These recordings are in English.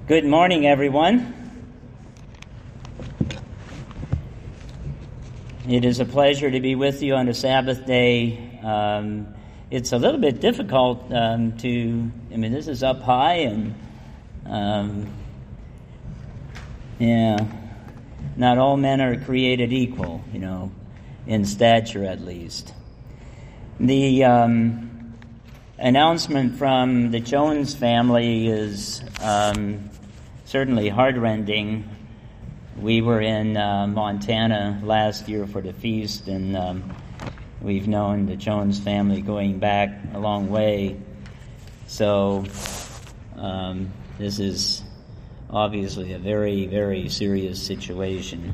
Good morning, everyone. It is a pleasure to be with you on a Sabbath day. It's a little bit difficult this is up high and, not all men are created equal, in stature at least. The announcement from the Jones family is certainly heartrending. We were in Montana last year for the feast, and we've known the Jones family going back a long way. So this is obviously a very, very serious situation.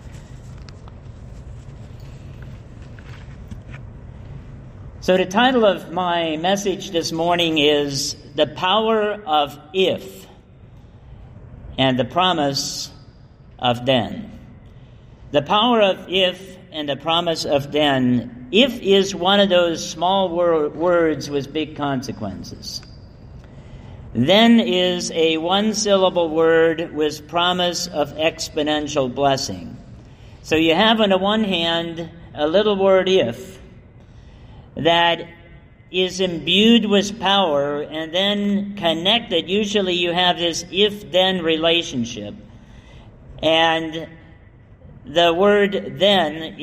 So the title of my message this morning is The Power of If and the Promise of Then. The power of if and the promise of then. If is one of those small words with big consequences. Then is a one-syllable word with promise of exponential blessing. So you have on the one hand a little word if that is imbued with power, and then connected. Usually you have this if-then relationship. And the word then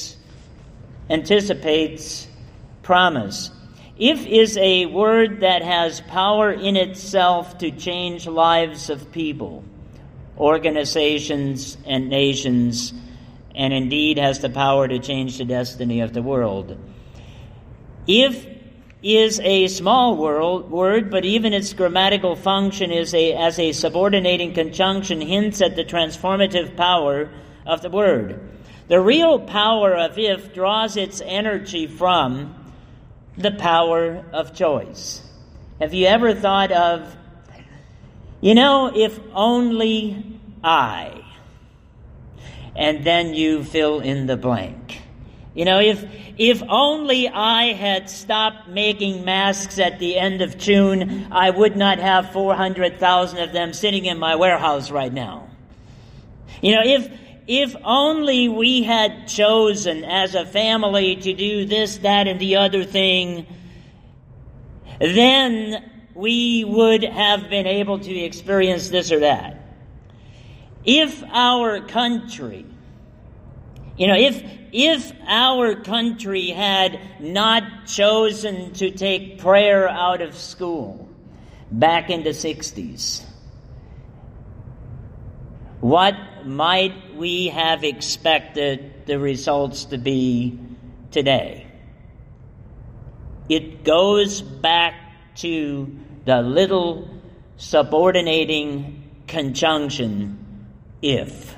anticipates promise. If is a word that has power in itself to change lives of people, organizations, and nations, and indeed has the power to change the destiny of the world. If is a small word, but even its grammatical function as a subordinating conjunction hints at the transformative power of the word. The real power of if draws its energy from the power of choice. Have you ever thought of, if only I, and then you fill in the blank. If only I had stopped making masks at the end of June, I would not have 400,000 of them sitting in my warehouse right now. If only we had chosen as a family to do this, that, and the other thing, then we would have been able to experience this or that. If our country, if our country had not chosen to take prayer out of school back in the 60s, what might we have expected the results to be today? It goes back to the little subordinating conjunction, if.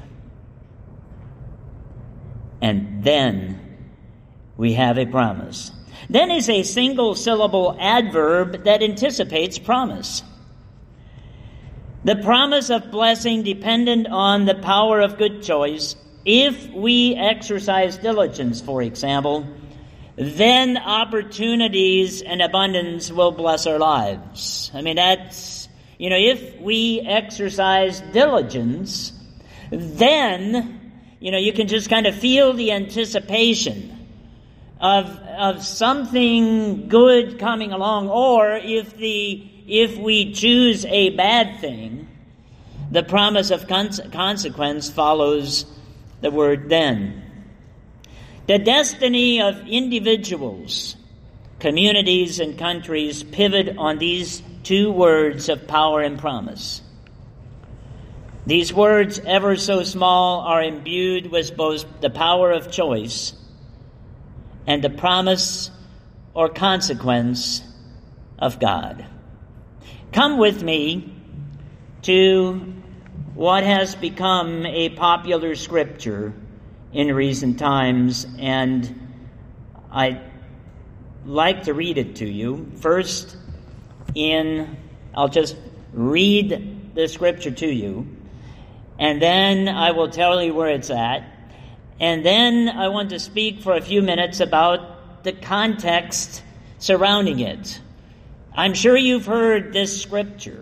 And then we have a promise. Then is a single-syllable adverb that anticipates promise. The promise of blessing dependent on the power of good choice. If we exercise diligence, for example, then opportunities and abundance will bless our lives. That's, if we exercise diligence, then you can just kind of feel the anticipation of something good coming along. Or if we choose a bad thing, the promise of consequence follows the word then. The destiny of individuals, communities, and countries pivot on these two words of power and promise. These words, ever so small, are imbued with both the power of choice and the promise or consequence of God. Come with me to what has become a popular scripture in recent times, and I'd like to read it to you. First, I'll just read the scripture to you, and then I will tell you where it's at. And then I want to speak for a few minutes about the context surrounding it. I'm sure you've heard this scripture.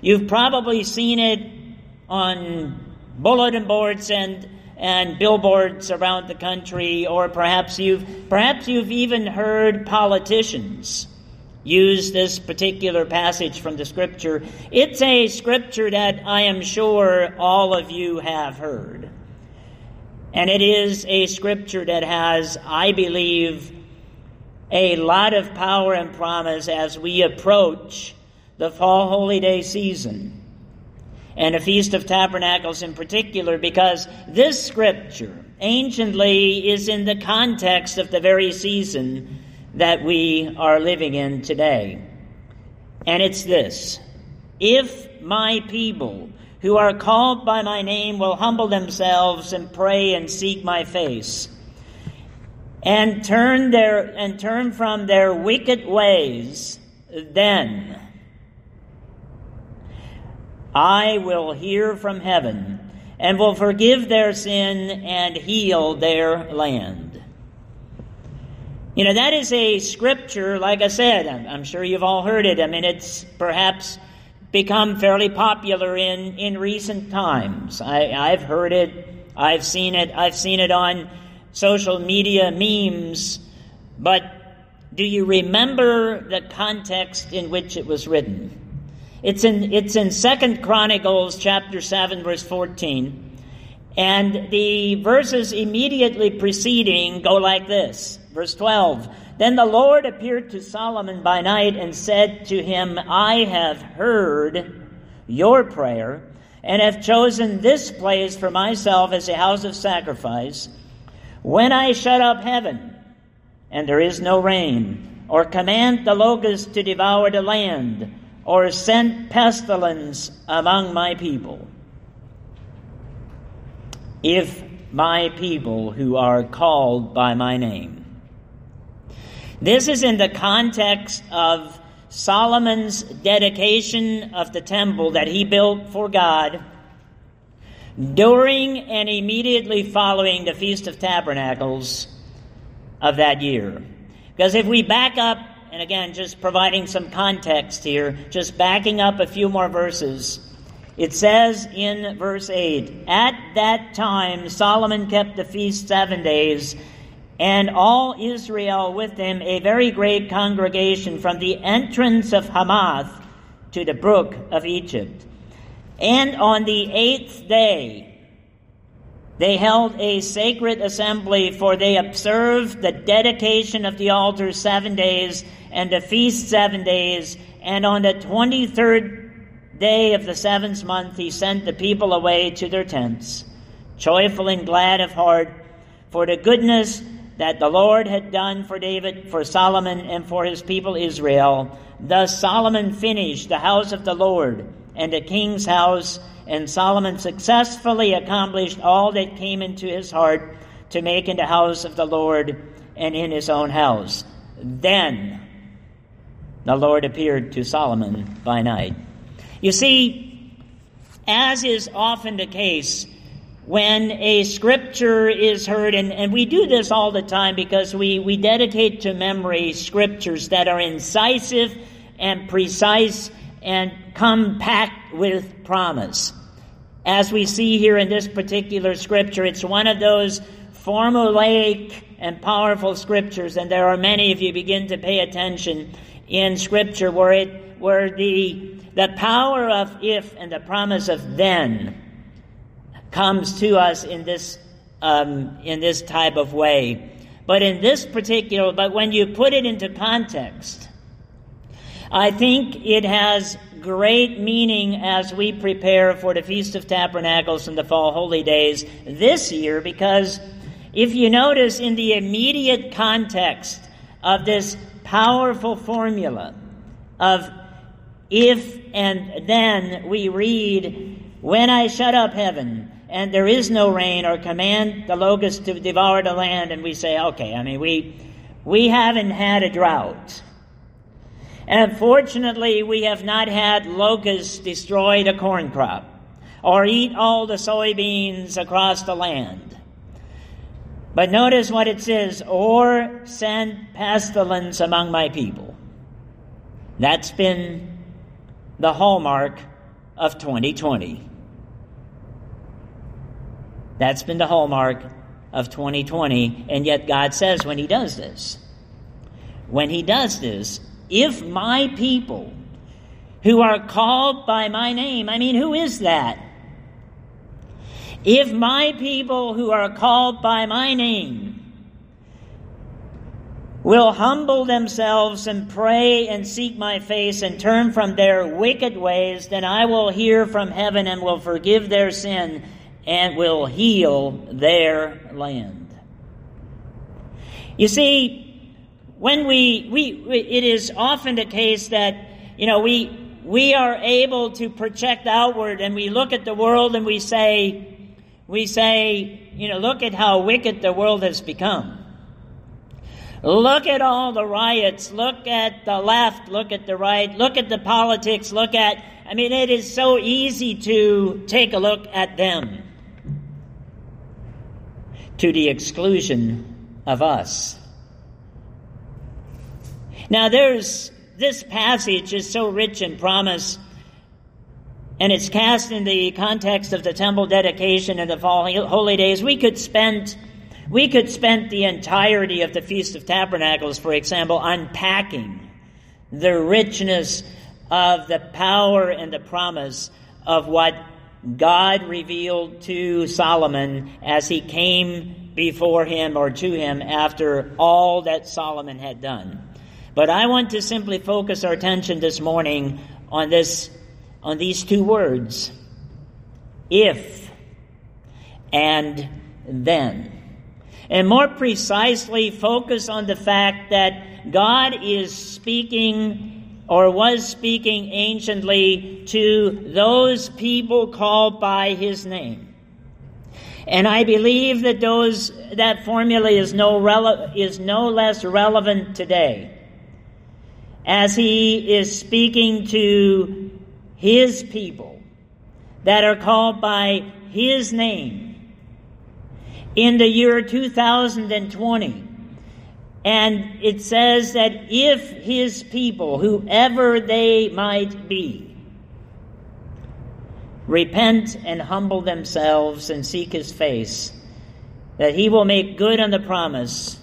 You've probably seen it on bulletin boards and billboards around the country, or perhaps you've even heard politicians use this particular passage from the Scripture. It's a Scripture that I am sure all of you have heard. And it is a Scripture that has, I believe, a lot of power and promise as we approach the Fall Holy Day season, and the Feast of Tabernacles in particular, because this Scripture anciently is in the context of the very season that we are living in today. And it's this: if my people who are called by my name will humble themselves and pray and seek my face, and turn from their wicked ways, then I will hear from heaven and will forgive their sin and heal their land. You know, that is a Scripture, like I said, I'm sure you've all heard it. I mean, it's perhaps become fairly popular in recent times. I've heard it, I've seen it on social media memes, but do you remember the context in which it was written? It's in 2 Chronicles chapter 7, verse 14. And the verses immediately preceding go like this. Verse 12. Then the Lord appeared to Solomon by night and said to him, I have heard your prayer and have chosen this place for myself as a house of sacrifice. When I shut up heaven and there is no rain, or command the locust to devour the land, or send pestilence among my people. If my people who are called by my name. This is in the context of Solomon's dedication of the temple that he built for God during and immediately following the Feast of Tabernacles of that year. Because if we back up, and again, just providing some context here, just backing up a few more verses, it says in verse 8, At that time Solomon kept the feast 7 days, and all Israel with him, a very great congregation, from the entrance of Hamath to the brook of Egypt. And on the 8th day they held a sacred assembly, for they observed the dedication of the altar 7 days, and the feast 7 days. And on the 23rd day of the 7th month he sent the people away to their tents, joyful and glad of heart, for the goodness that the Lord had done for David, for Solomon, and for his people Israel. Thus Solomon finished the house of the Lord and the king's house, and Solomon successfully accomplished all that came into his heart to make in the house of the Lord and in his own house. Then the Lord appeared to Solomon by night. You see, as is often the case, when a Scripture is heard, and we do this all the time because we dedicate to memory Scriptures that are incisive and precise and compact with promise. As we see here in this particular Scripture, it's one of those formulaic and powerful Scriptures, and there are many, if you begin to pay attention in Scripture, where the power of if and the promise of then comes to us in this type of way. But in this particular, but when you put it into context, I think it has great meaning as we prepare for the Feast of Tabernacles and the Fall Holy Days this year, because if you notice in the immediate context of this powerful formula of if and then, we read, when I shut up heaven and there is no rain, or command the locust to devour the land, and we say, okay, I mean, we haven't had a drought. And fortunately, we have not had locusts destroy the corn crop or eat all the soybeans across the land. But notice what it says, or send pestilence among my people. That's been the hallmark of 2020. That's been the hallmark of 2020, and yet God says when He does this, if my people who are called by my name, I mean, who is that? If my people who are called by my name will humble themselves and pray and seek my face and turn from their wicked ways, then I will hear from heaven and will forgive their sin and will heal their land. You see, when it is often the case that, we are able to project outward and we look at the world and we say, look at how wicked the world has become. Look at all the riots. Look at the left. Look at the right. Look at the politics. It is so easy to take a look at them to the exclusion of us. Now, this passage is so rich in promise, and it's cast in the context of the temple dedication and the holy days. We could spend the entirety of the Feast of Tabernacles, for example, unpacking the richness of the power and the promise of what God revealed to Solomon as he came before him or to him after all that Solomon had done. But I want to simply focus our attention this morning on these two words, if and then. And more precisely, focus on the fact that God is speaking or was speaking anciently to those people called by His name. And I believe that that formula is no less relevant today, as He is speaking to His people that are called by His name in the year 2020. And it says that if His people, whoever they might be, repent and humble themselves and seek His face, that He will make good on the promise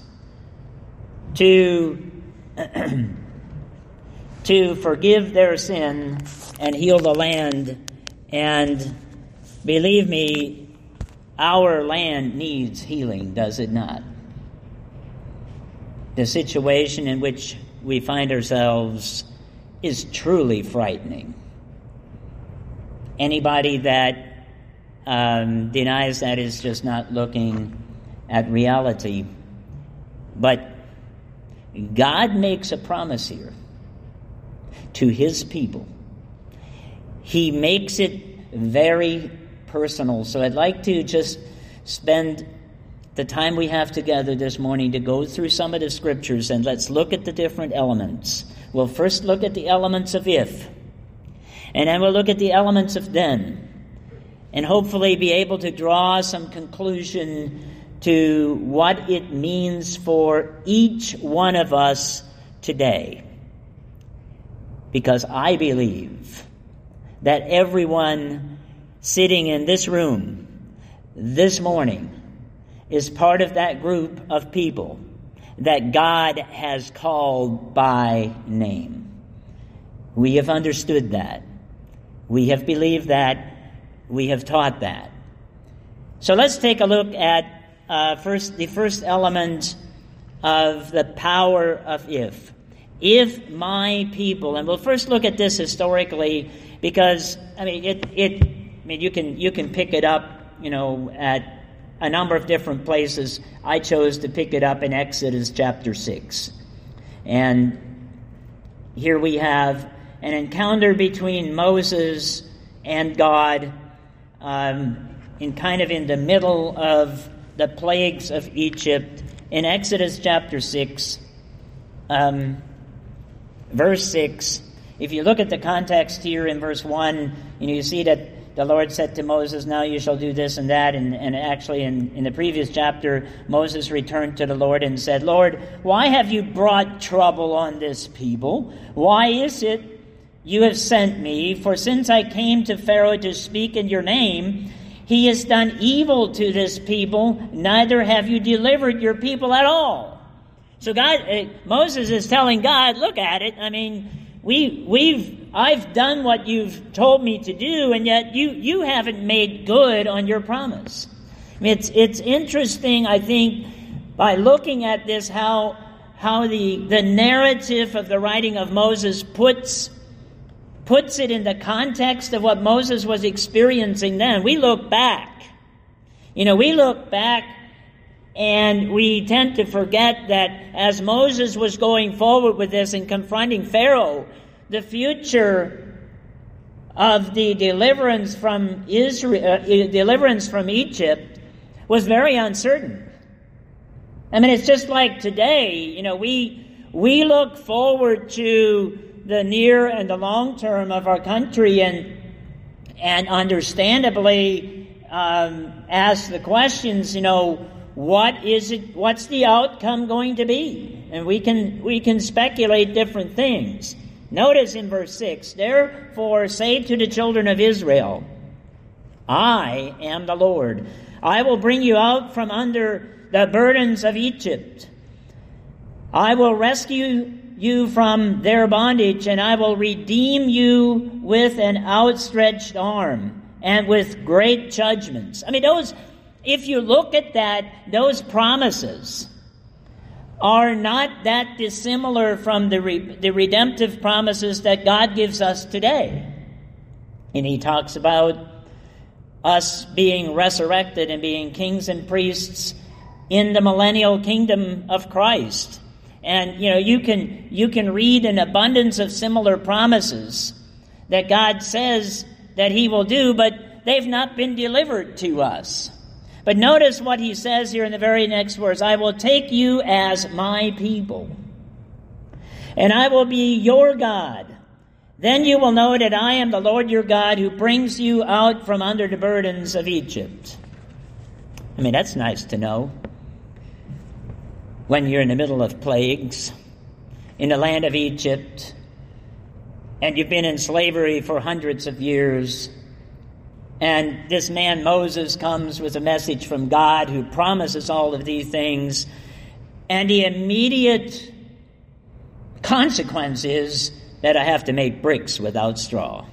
to forgive their sin and heal the land. And believe me, our land needs healing, does it not? The situation in which we find ourselves is truly frightening. Anybody that denies that is just not looking at reality. But God makes a promise here to His people. He makes it very personal. So I'd like to just spend the time we have together this morning to go through some of the scriptures, and let's look at the different elements. We'll first look at the elements of if, and then we'll look at the elements of then, and hopefully be able to draw some conclusion to what it means for each one of us today. Because I believe that everyone sitting in this room this morning is part of that group of people that God has called by name. We have understood that. We have believed that. We have taught that. So let's take a look at the first element of the power of if. If my people, and we'll first look at this historically, because you can pick it up, at a number of different places. I chose to pick it up in Exodus chapter 6. And here we have an encounter between Moses and God in the middle of the plagues of Egypt. In Exodus chapter 6, verse 6, if you look at the context here in verse 1, you see that the Lord said to Moses, now you shall do this and that. And actually in the previous chapter, Moses returned to the Lord and said, Lord, why have you brought trouble on this people? Why is it you have sent me, for since I came to Pharaoh to speak in your name, he has done evil to this people, neither have you delivered your people at all. So Moses is telling God, look at it. I mean, I've done what you've told me to do, and yet you haven't made good on your promise. I mean, it's interesting, I think, by looking at this, how the narrative of the writing of Moses puts it in the context of what Moses was experiencing then. We look back. And we tend to forget that as Moses was going forward with this and confronting Pharaoh, the future of the deliverance from Egypt was very uncertain. I mean, it's just like today. We look forward to the near and the long term of our country, and understandably ask the questions. What is it? What's the outcome going to be? And we can speculate different things. Notice in verse 6, therefore say to the children of Israel, I am the Lord. I will bring you out from under the burdens of Egypt. I will rescue you from their bondage, and I will redeem you with an outstretched arm and with great judgments. I mean, if you look at that, those promises are not that dissimilar from the redemptive promises that God gives us today. And he talks about us being resurrected and being kings and priests in the millennial kingdom of Christ. And, you can read an abundance of similar promises that God says that he will do, but they've not been delivered to us. But notice what he says here in the very next verse. I will take you as my people, and I will be your God. Then you will know that I am the Lord your God, who brings you out from under the burdens of Egypt. I mean, that's nice to know. When you're in the middle of plagues in the land of Egypt, and you've been in slavery for hundreds of years, and this man Moses comes with a message from God who promises all of these things, and the immediate consequence is that I have to make bricks without straw.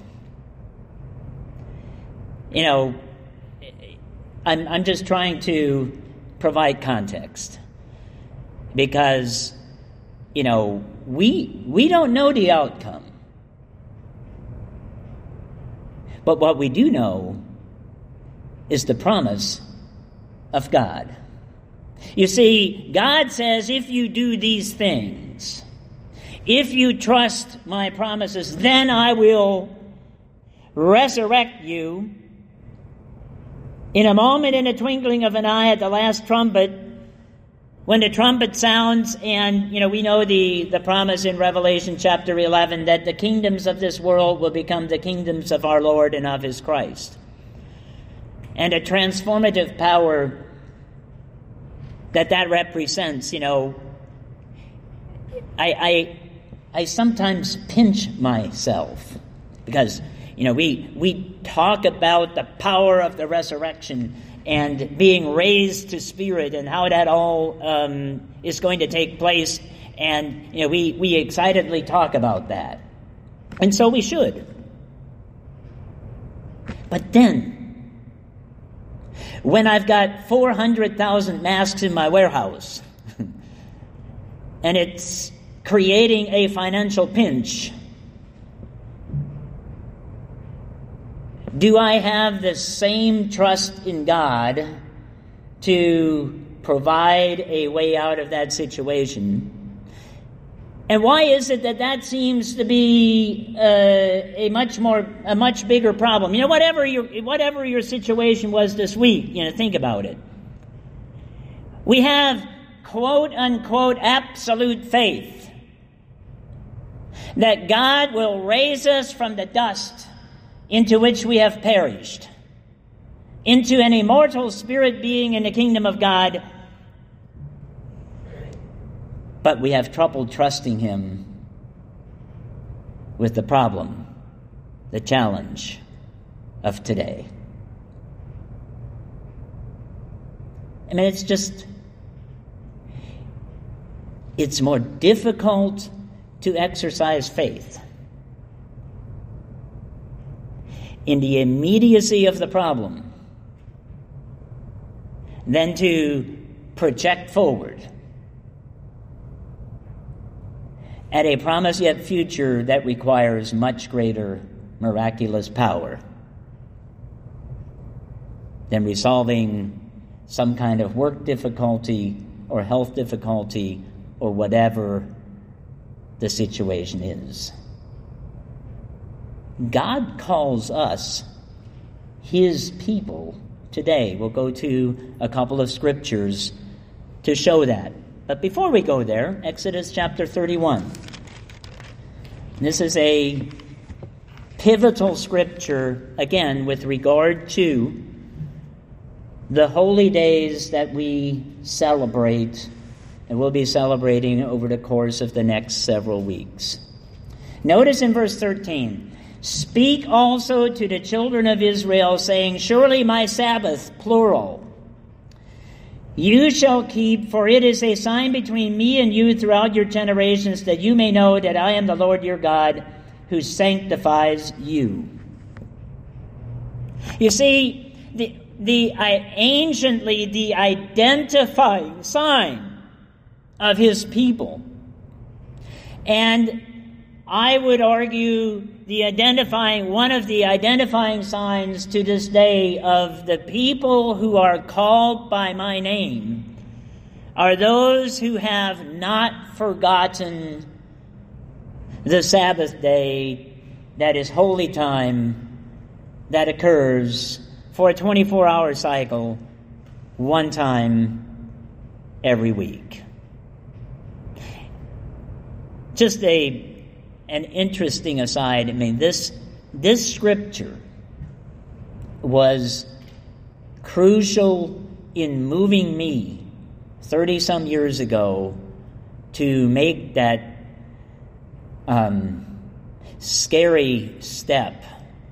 I'm just trying to provide context, because we don't know the outcome. But what we do know is the promise of God. You see, God says, if you do these things, if you trust my promises, then I will resurrect you in a moment, in a twinkling of an eye, at the last trumpet. When the trumpet sounds, and, we know the promise in Revelation chapter 11 that the kingdoms of this world will become the kingdoms of our Lord and of his Christ. And a transformative power that represents, I sometimes pinch myself because, we talk about the power of the resurrection and being raised to spirit, and how that all is going to take place. And, we excitedly talk about that. And so we should. But then, when I've got 400,000 masks in my warehouse, and it's creating a financial pinch, do I have the same trust in God to provide a way out of that situation? And why is it that seems to be a much bigger problem? Whatever your situation was this week, think about it. We have quote unquote absolute faith that God will raise us from the dust into which we have perished, into an immortal spirit being in the kingdom of God. But we have trouble trusting him with the problem, the challenge of today. I mean, it's more difficult to exercise faith in the immediacy of the problem than to project forward at a promise yet future that requires much greater miraculous power than resolving some kind of work difficulty or health difficulty or whatever the situation is. God calls us His people today. We'll go to a couple of scriptures to show that. But before we go there, Exodus chapter 31. This is a pivotal scripture, again, with regard to the holy days that we celebrate and we'll be celebrating over the course of the next several weeks. Notice in verse 13, "Speak also to the children of Israel, saying, Surely my Sabbath," plural, "you shall keep, for it is a sign between me and you throughout your generations, that you may know that I am the Lord your God, who sanctifies you." You see, anciently the identifying sign of His people, and I would argue one of the identifying signs to this day of the people who are called by my name are those who have not forgotten the Sabbath day, that is holy time, that occurs for a 24-hour cycle one time every week. Just an interesting aside. I mean, this scripture was crucial in moving me 30-some years ago to make that scary step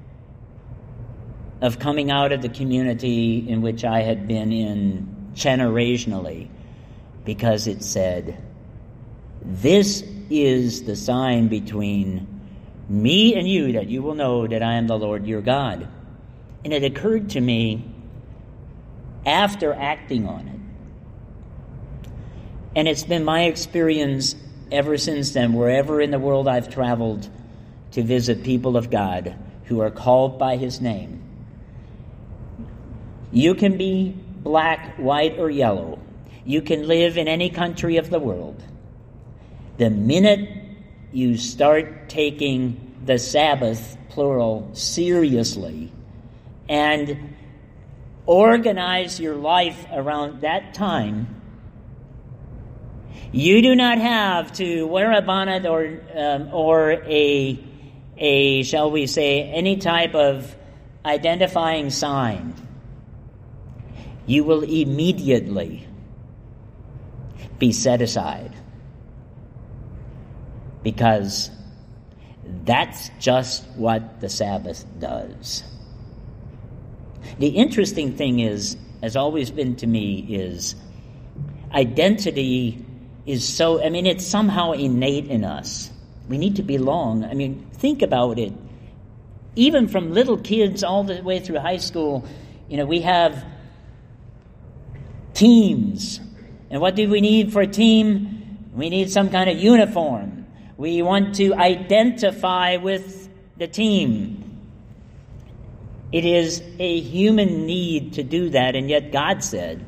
of coming out of the community in which I had been in generationally, because it said, "This is the sign between me and you, that you will know that I am the Lord your God." And it occurred to me after acting on it. And it's been my experience ever since then, wherever in the world I've traveled to visit people of God who are called by His name. You can be black, white, or yellow. You can live in any country of the world. The minute you start taking the Sabbath, plural, seriously, and organize your life around that time, you do not have to wear a bonnet or a shall we say, any type of identifying sign. You will immediately be set aside, because that's just what the Sabbath does. The interesting thing has always been to me, is identity is it's somehow innate in us. We need to belong. I mean, think about it. Even from little kids all the way through high school, we have teams. And what do we need for a team? We need some kind of uniform. We want to identify with the team. It is a human need to do that, and yet God said,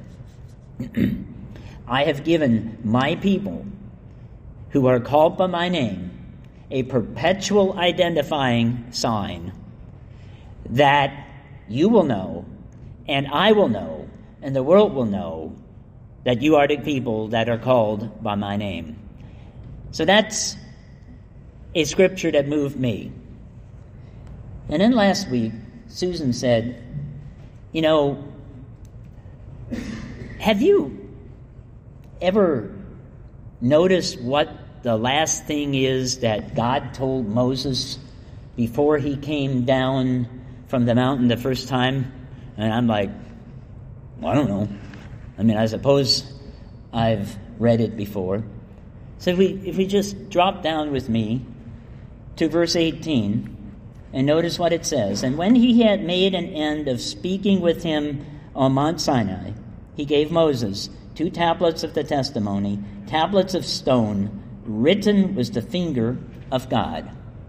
"I have given my people who are called by my name a perpetual identifying sign that you will know, and I will know, and the world will know that you are the people that are called by my name." So that's a scripture that moved me. And then last week, Susan said, have you ever noticed what the last thing is that God told Moses before he came down from the mountain the first time? And I'm like, well, I don't know. I mean, I suppose I've read it before. So if we just drop down with me to verse 18, and notice what it says. And when he had made an end of speaking with him on Mount Sinai, he gave Moses 2 tablets of the testimony, tablets of stone, written with the finger of God.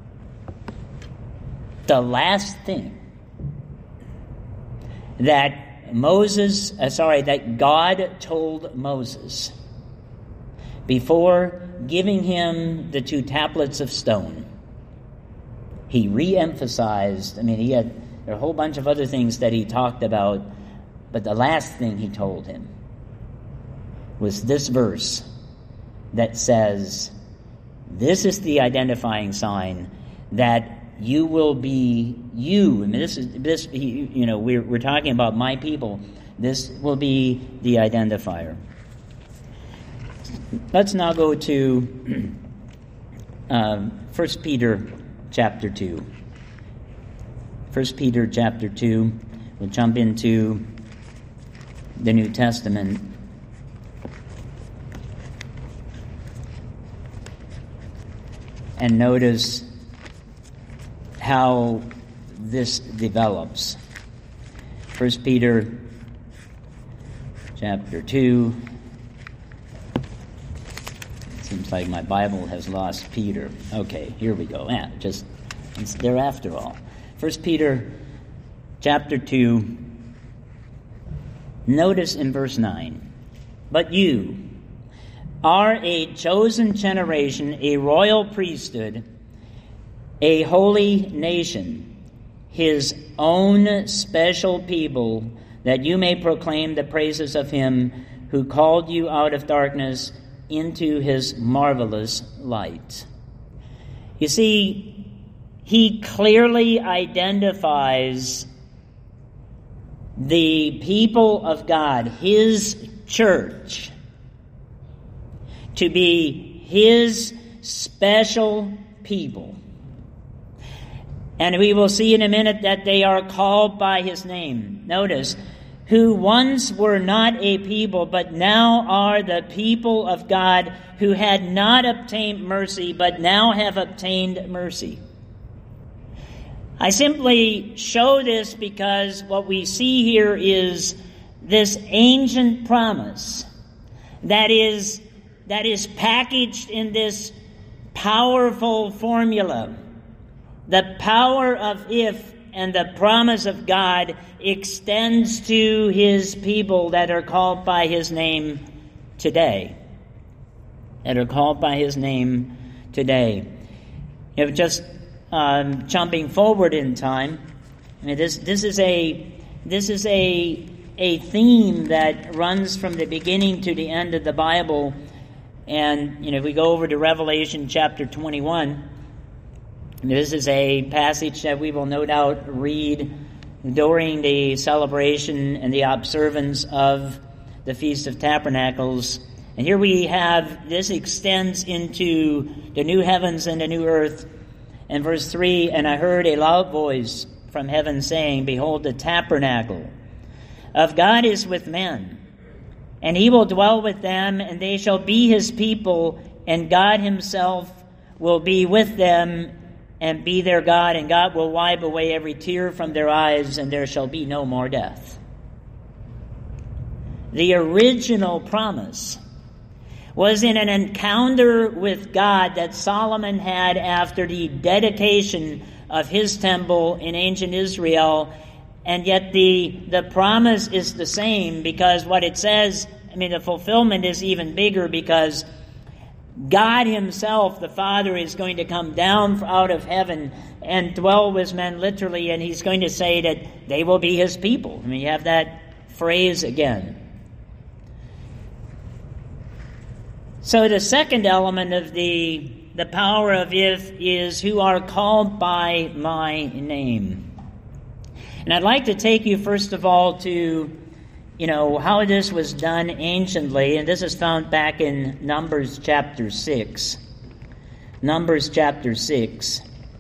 The last thing that God told Moses before giving him the 2 tablets of stone, he re-emphasized. I mean, there are a whole bunch of other things that he talked about, but the last thing he told him was this verse that says, this is the identifying sign that you will be you. I mean, we're talking about my people. This will be the identifier. Let's now go to 1 Peter chapter 2. 1 Peter chapter 2. We'll jump into the New Testament. And notice how this develops. 1 Peter chapter 2. It seems like my Bible has lost Peter. Okay, here we go. It's there after all. 1 Peter chapter 2. Notice in verse 9. But you are a chosen generation, a royal priesthood, a holy nation, his own special people, that you may proclaim the praises of him who called you out of darkness into his marvelous light. You see, he clearly identifies the people of God, his church, to be his special people. And we will see in a minute that they are called by his name. Notice, who once were not a people, but now are the people of God, who had not obtained mercy, but now have obtained mercy. I simply show this because what we see here is this ancient promise that is packaged in this powerful formula. The power of if and the promise of God extends to his people that are called by his name today. Just jumping forward in time, I mean, this is a theme that runs from the beginning to the end of the Bible. And if we go over to Revelation chapter 21, this is a passage that we will no doubt read during the celebration and the observance of the Feast of Tabernacles. And here we have, this extends into the new heavens and the new earth. And verse 3, and I heard a loud voice from heaven saying, behold, the tabernacle of God is with men, and he will dwell with them, and they shall be his people, and God himself will be with them and be their God, and God will wipe away every tear from their eyes, and there shall be no more death. The original promise was in an encounter with God that Solomon had after the dedication of his temple in ancient Israel, and yet the promise is the same, because what it says, the fulfillment is even bigger, because God himself, the Father, is going to come down out of heaven and dwell with men literally, and he's going to say that they will be his people. You have that phrase again. So the second element of the power of if is who are called by my name. And I'd like to take you first of all to how this was done anciently, and this is found back in Numbers chapter 6. Numbers chapter 6.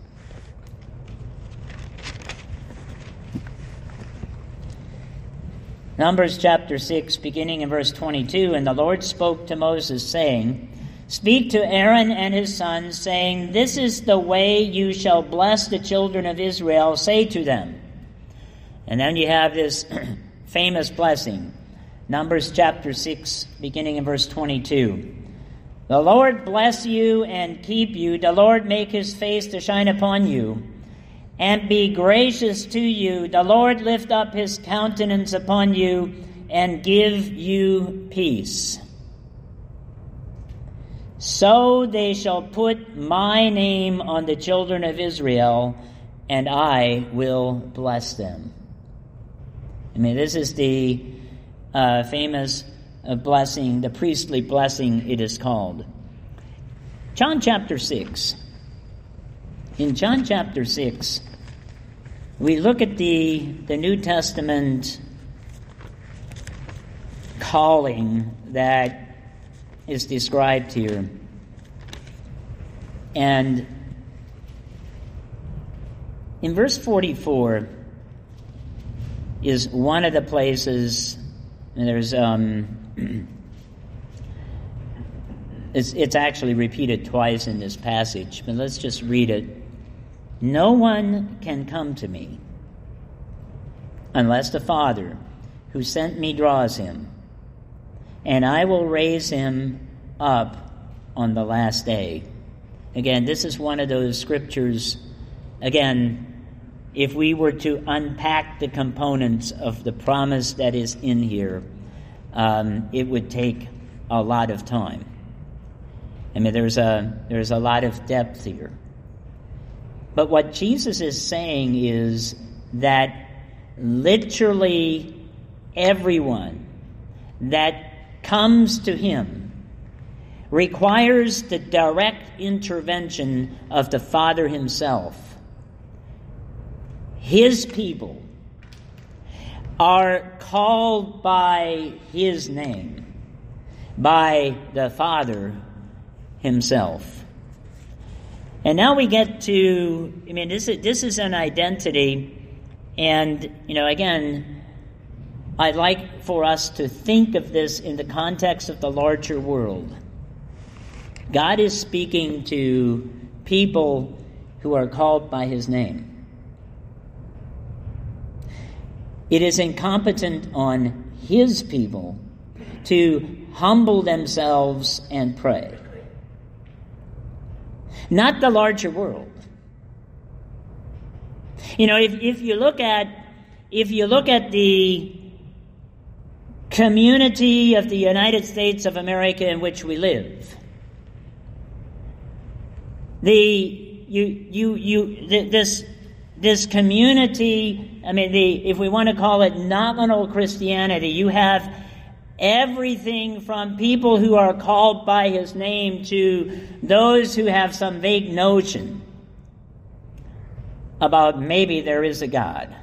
Numbers chapter 6, beginning in verse 22, "And the Lord spoke to Moses, saying, Speak to Aaron and his sons, saying, This is the way you shall bless the children of Israel. Say to them." And then you have this famous blessing. Numbers chapter 6, beginning in verse 22. "The Lord bless you and keep you. The Lord make his face to shine upon you and be gracious to you. The Lord lift up his countenance upon you and give you peace. So they shall put my name on the children of Israel, and I will bless them." I mean, this is the famous blessing, the priestly blessing it is called. John chapter 6. In John chapter 6, we look at the New Testament calling that is described here. And in verse 44 is one of the places, and there's it's actually repeated twice in this passage, but let's just read it. "No one can come to me unless the Father who sent me draws him, and I will raise him up on the last day." Again, this is one of those scriptures, again, if we were to unpack the components of the promise that is in here, it would take a lot of time. I mean, there's a lot of depth here. But what Jesus is saying is that literally everyone that comes to him requires the direct intervention of the Father himself. His people are called by his name, by the Father himself. And now we get to, I mean, this is an identity, and, again, I'd like for us to think of this in the context of the larger world. God is speaking to people who are called by his name. It is incumbent on his people to humble themselves and pray. Not the larger world. If you look at the community of the United States of America in which we live, this community, if we want to call it nominal Christianity, you have everything from people who are called by his name to those who have some vague notion about maybe there is a God.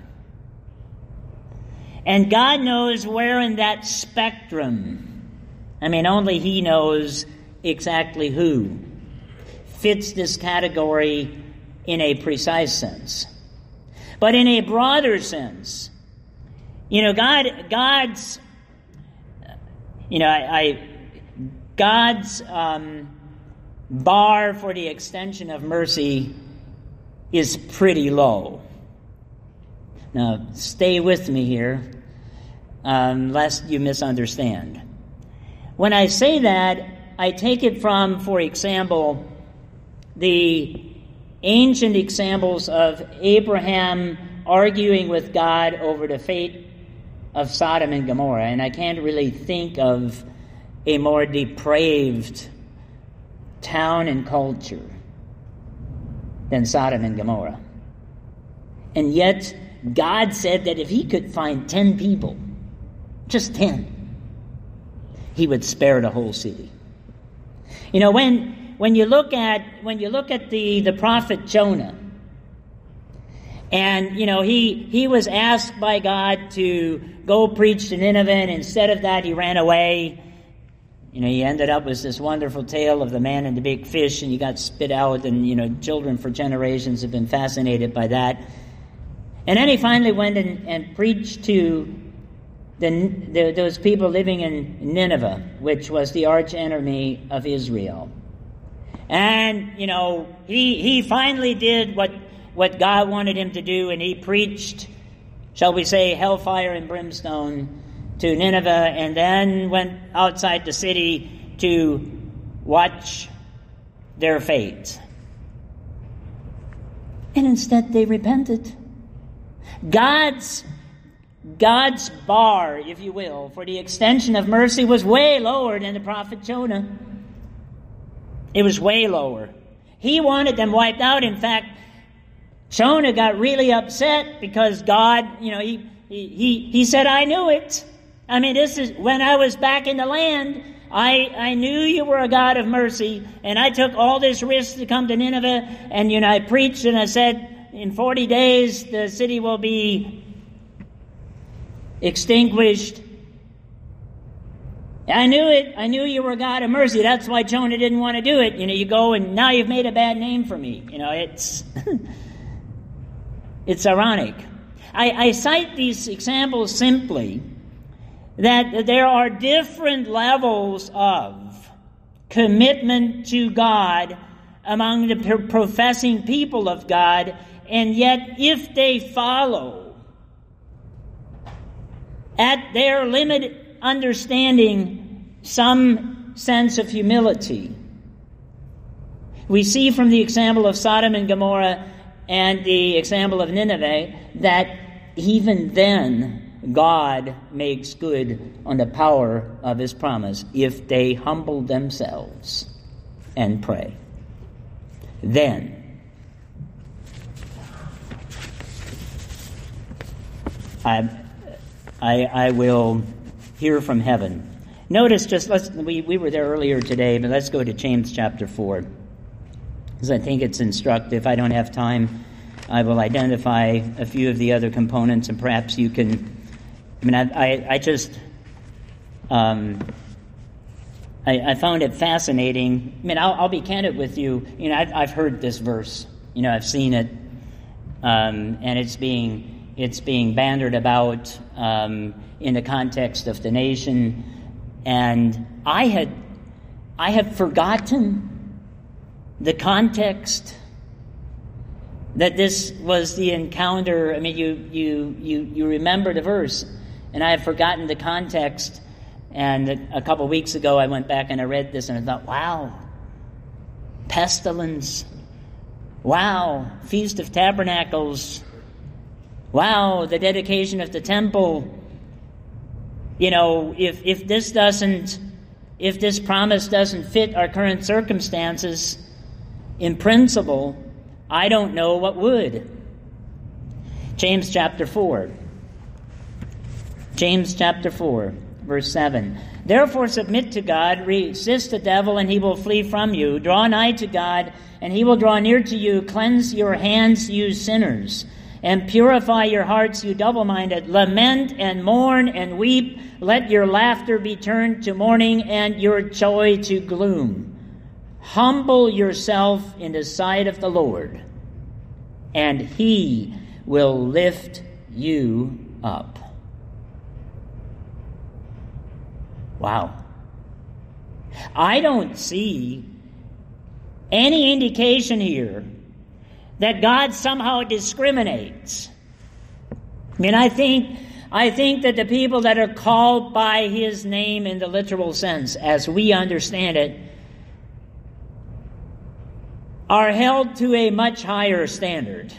And God knows where in that spectrum, only he knows exactly who fits this category in a precise sense. But in a broader sense, God's bar for the extension of mercy is pretty low. Now, stay with me here, lest you misunderstand. When I say that, I take it from, for example, the ancient examples of Abraham arguing with God over the fate of Sodom and Gomorrah, and I can't really think of a more depraved town and culture than Sodom and Gomorrah. And yet, God said that if he could find 10 people, just 10, he would spare the whole city. When you look at the prophet Jonah, and he was asked by God to go preach to Nineveh, and instead of that he ran away. he ended up with this wonderful tale of the man and the big fish, and he got spit out, and, children for generations have been fascinated by that. And then he finally went and preached to those people living in Nineveh, which was the arch enemy of Israel. And, he finally did what God wanted him to do, and he preached, shall we say, hellfire and brimstone to Nineveh, and then went outside the city to watch their fate. And instead they repented. God's bar, if you will, for the extension of mercy was way lower than the prophet Jonah. It was way lower. He wanted them wiped out. In fact, Jonah got really upset because God, he said, I knew it. This is when I was back in the land, I knew you were a God of mercy, and I took all this risk to come to Nineveh, and I preached and I said, in 40 days the city will be extinguished. I knew it. I knew you were a God of mercy. That's why Jonah didn't want to do it. You go and now you've made a bad name for me. It's it's ironic. I cite these examples simply that there are different levels of commitment to God among the professing people of God, and yet if they follow at their limited understanding some sense of humility. We see from the example of Sodom and Gomorrah and the example of Nineveh that even then God makes good on the power of his promise if they humble themselves and pray. Then I will hear from heaven. Notice, we were there earlier today, but let's go to James chapter 4, because I think it's instructive. I don't have time. I will identify a few of the other components, and perhaps you can. I found it fascinating. I'll be candid with you. I've heard this verse. I've seen it, and it's being bandied about in the context of the nation, and I had forgotten the context that this was the encounter. You remember the verse, and I had forgotten the context. And a couple of weeks ago, I went back and I read this, and I thought, wow, pestilence, wow, Feast of Tabernacles, wow, the dedication of the temple. If this promise doesn't fit our current circumstances, in principle, I don't know what would. James chapter 4. James chapter 4, verse 7. Therefore submit to God, resist the devil, and he will flee from you. Draw nigh to God, and he will draw near to you. Cleanse your hands, you sinners, and purify your hearts, you double-minded. Lament and mourn and weep. Let your laughter be turned to mourning and your joy to gloom. Humble yourself in the sight of the Lord, and he will lift you up. Wow. I don't see any indication here that God somehow discriminates. I think that the people that are called by his name in the literal sense, as we understand it, are held to a much higher standard.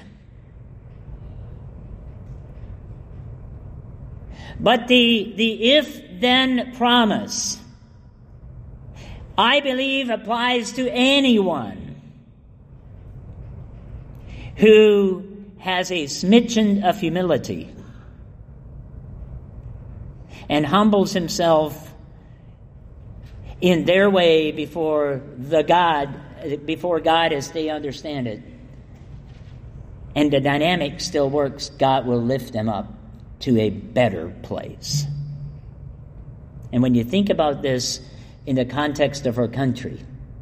But the if-then promise, I believe, applies to anyone who has a smidgen of humility and humbles himself in their way before God as they understand it. And the dynamic still works. God will lift them up to a better place. And when you think about this, in the context of our country.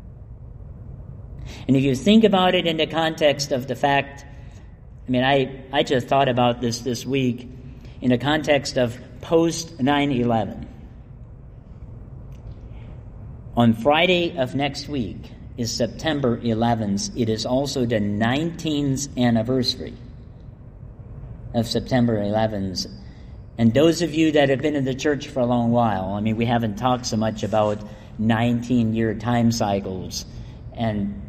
And if you think about it in the context of the fact, I just thought about this week, in the context of post 9/11. On Friday of next week is September 11th. It is also the 19th anniversary of September 11th. And those of you that have been in the church for a long while, we haven't talked so much about 19-year time cycles and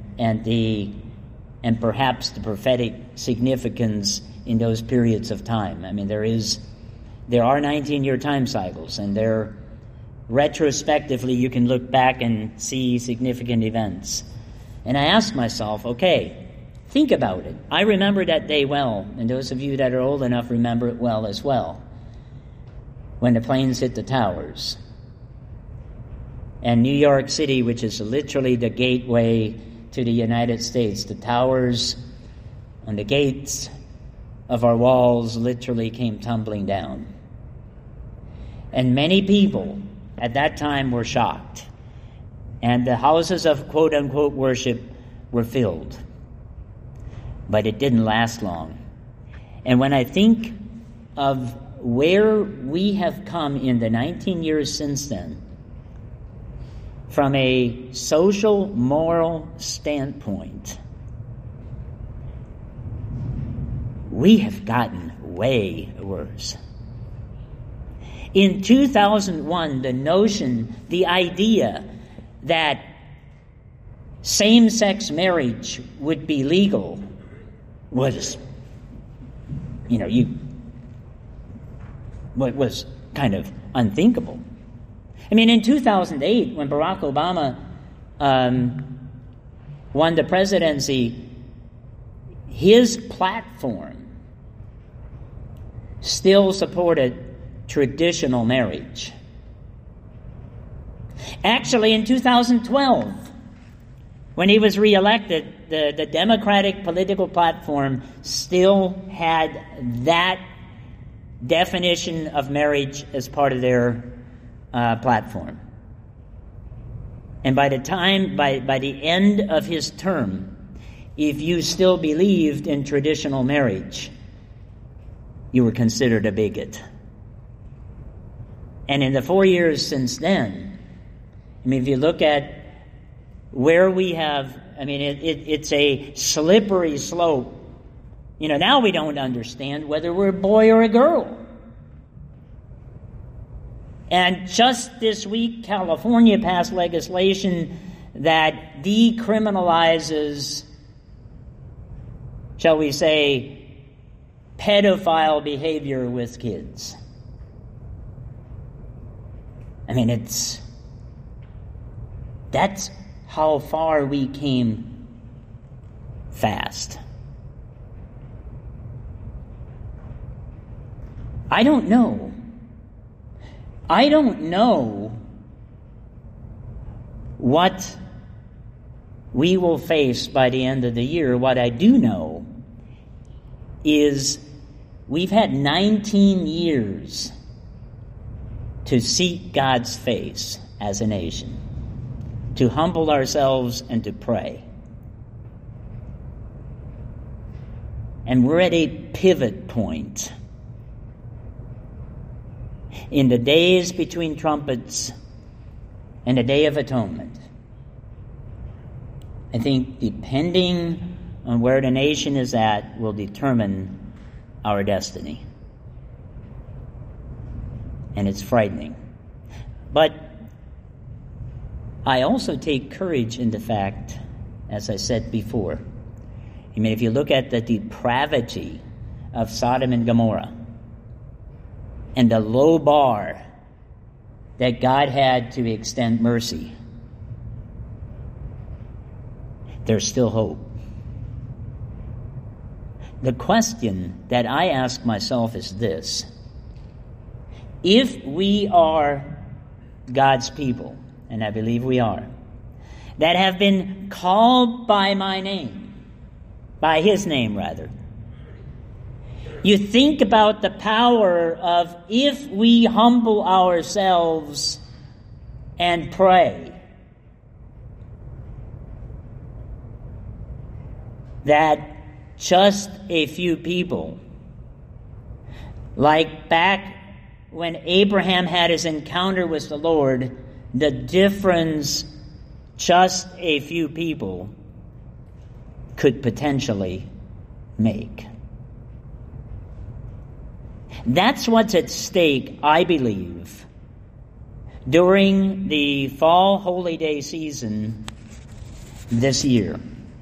perhaps the prophetic significance in those periods of time. There are 19-year time cycles, and they're retrospectively you can look back and see significant events. And I ask myself, okay, think about it. I remember that day well, and those of you that are old enough remember it well as well, when the planes hit the towers. And New York City, which is literally the gateway to the United States, the towers on the gates of our walls literally came tumbling down. And many people at that time were shocked. And the houses of quote-unquote worship were filled. But it didn't last long. And when I think of where we have come in the 19 years since then, from a social, moral standpoint, we have gotten way worse. In 2001, the idea that same-sex marriage would be legal was, was kind of unthinkable. In 2008, when Barack Obama won the presidency, his platform still supported traditional marriage. Actually, in 2012, when he was reelected, the Democratic political platform still had that definition of marriage as part of their platform. And by the end of his term, if you still believed in traditional marriage, you were considered a bigot. And in the 4 years since then, if you look at where we have, it's a slippery slope. Now we don't understand whether we're a boy or a girl. And just this week, California passed legislation that decriminalizes, shall we say, pedophile behavior with kids. That's how far we came fast. I don't know what we will face by the end of the year. What I do know is we've had 19 years to seek God's face as a nation, to humble ourselves and to pray. And we're at a pivot point. In the days between trumpets and the Day of Atonement, I think depending on where the nation is at will determine our destiny. And it's frightening. But I also take courage in the fact, as I said before, if you look at the depravity of Sodom and Gomorrah, and the low bar that God had to extend mercy, there's still hope. The question that I ask myself is this: if we are God's people, and I believe we are, that have been called by my name, by His name rather, you think about the power of if we humble ourselves and pray that just a few people, like back when Abraham had his encounter with the Lord, the difference just a few people could potentially make. That's what's at stake, I believe, during the fall holy day season this year.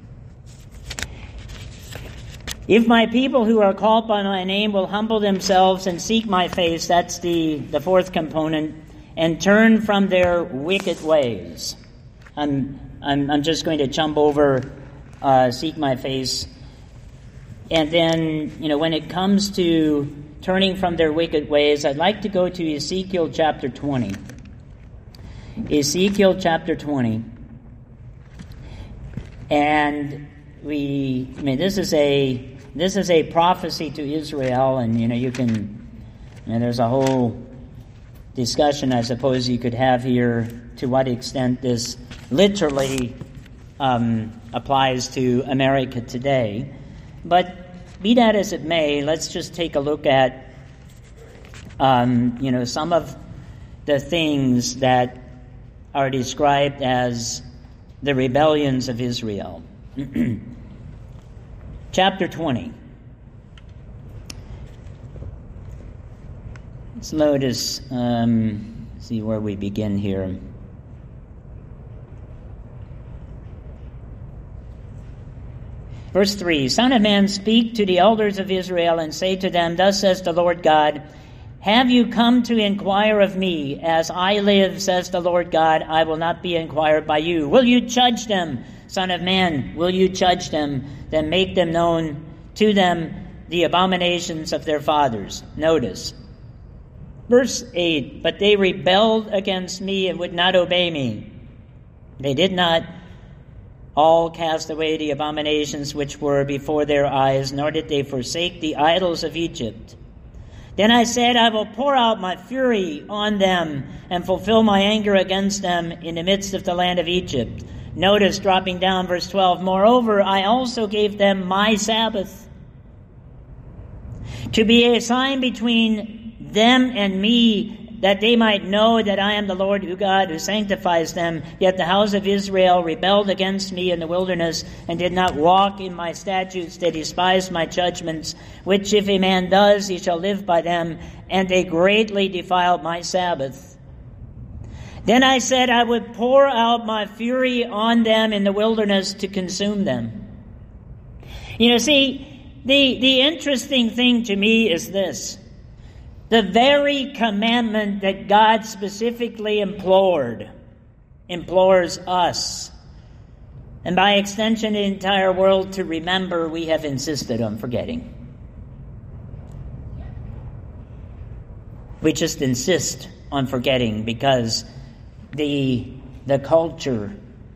If my people who are called by my name will humble themselves and seek my face, that's the fourth component, and turn from their wicked ways. I'm just going to jump over seek my face. And then, when it comes to turning from their wicked ways, I'd like to go to Ezekiel chapter 20. Ezekiel chapter 20. And this is a prophecy to Israel, and there's a whole discussion, I suppose, you could have here to what extent this literally applies to America today. But be that as it may, let's just take a look at some of the things that are described as the rebellions of Israel. Chapter 20. Let's notice, see where we begin here. Verse 3, Son of man, speak to the elders of Israel and say to them, Thus says the Lord God, Have you come to inquire of me? As I live, says the Lord God, I will not be inquired by you. Will you judge them, Son of man? Will you judge them? Then make them known to them the abominations of their fathers. Notice, verse 8, But they rebelled against me and would not obey me. They did not all cast away the abominations which were before their eyes, nor did they forsake the idols of Egypt. Then I said, I will pour out my fury on them and fulfill my anger against them in the midst of the land of Egypt. Notice, dropping down, verse 12, Moreover, I also gave them my Sabbath to be a sign between them and me, that they might know that I am the Lord God who sanctifies them. Yet the house of Israel rebelled against me in the wilderness and did not walk in my statutes. They despised my judgments, which if a man does, he shall live by them. And they greatly defiled my Sabbath. Then I said I would pour out my fury on them in the wilderness to consume them. See, the interesting thing to me is this. The very commandment that God specifically implores us, and by extension the entire world, to remember, we have insisted on forgetting. We just insist on forgetting because the culture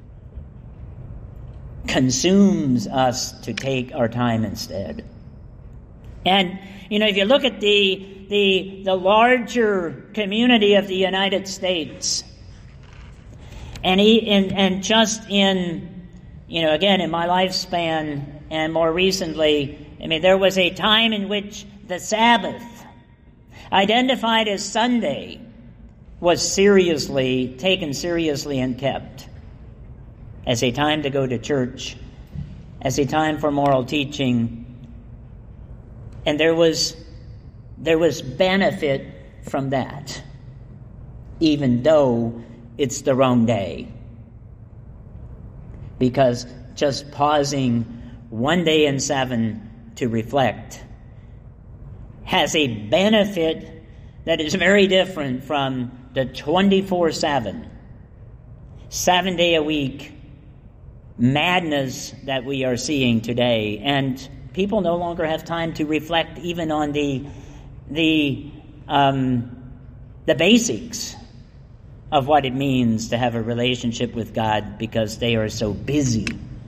consumes us to take our time instead. And, if you look at the larger community of the United States, and just in, again, in my lifespan and more recently, there was a time in which the Sabbath, identified as Sunday, was taken seriously and kept as a time to go to church, as a time for moral teaching. And there was benefit from that, even though it's the wrong day. Because just pausing one day in 7 to reflect has a benefit that is very different from the 24/7, 7-day-a-week madness that we are seeing today. And people no longer have time to reflect even on the basics of what it means to have a relationship with God, because they are so busy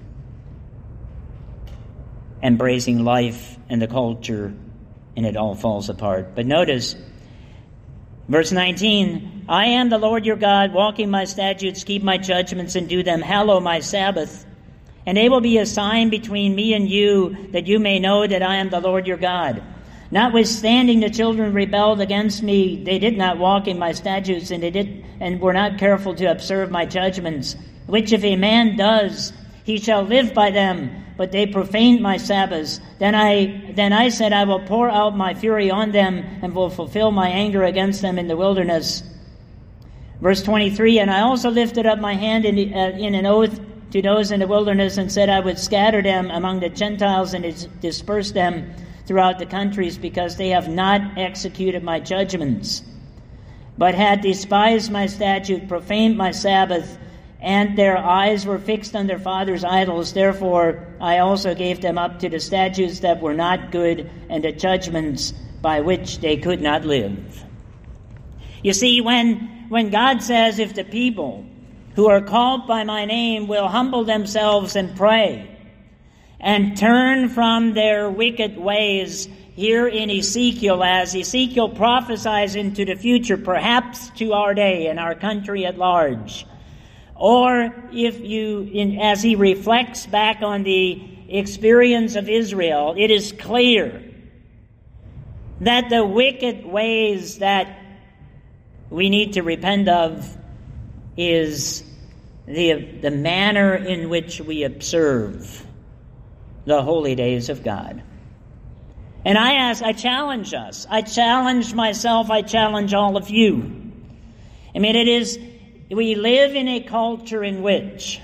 embracing life and the culture, and it all falls apart. But notice, Verse 19, I am the Lord your God, walk in my statutes, keep my judgments, and do them. Hallow my Sabbath. And they will be a sign between me and you, that you may know that I am the Lord your God. Notwithstanding, the children rebelled against me. They did not walk in my statutes, and were not careful to observe my judgments, which if a man does, he shall live by them. But they profaned my Sabbaths. Then I said, I will pour out my fury on them, and will fulfill my anger against them in the wilderness. Verse 23, and I also lifted up my hand in an oath to those in the wilderness, and said I would scatter them among the Gentiles and disperse them throughout the countries, because they have not executed my judgments, but had despised my statute, profaned my Sabbath, and their eyes were fixed on their fathers' idols. Therefore I also gave them up to the statutes that were not good, and the judgments by which they could not live. You see, when God says, if the people who are called by my name will humble themselves and pray, and turn from their wicked ways, here in Ezekiel, as Ezekiel prophesies into the future, perhaps to our day and our country at large, or as he reflects back on the experience of Israel, it is clear that the wicked ways that we need to repent of is the manner in which we observe the holy days of God. And I challenge us. I challenge myself. I challenge all of you. I mean, we live in a culture in which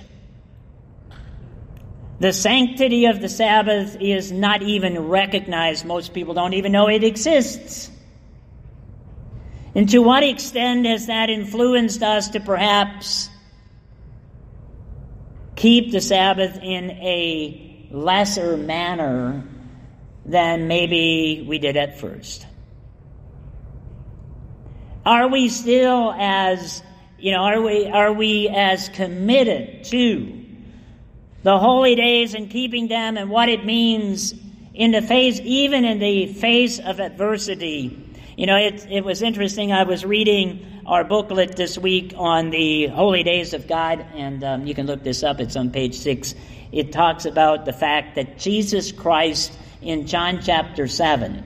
the sanctity of the Sabbath is not even recognized. Most people don't even know it exists. And to what extent has that influenced us to perhaps keep the Sabbath in a lesser manner than maybe we did at first? Are we still as, are we as committed to the holy days and keeping them and what it means even in the face of adversity? It was interesting. I was reading our booklet this week on the holy days of God, and you can look this up. It's on page 6. It talks about the fact that Jesus Christ in John chapter 7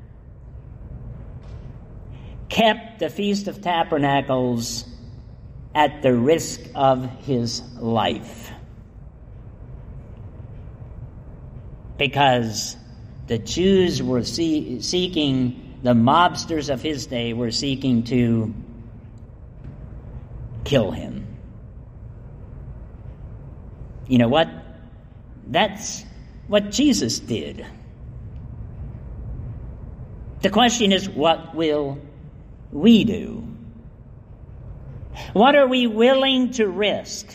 kept the Feast of Tabernacles at the risk of his life, because the Jews were seeking, the mobsters of his day were seeking to kill him. You know what? That's what Jesus did. The question is, what will we do? What are we willing to risk?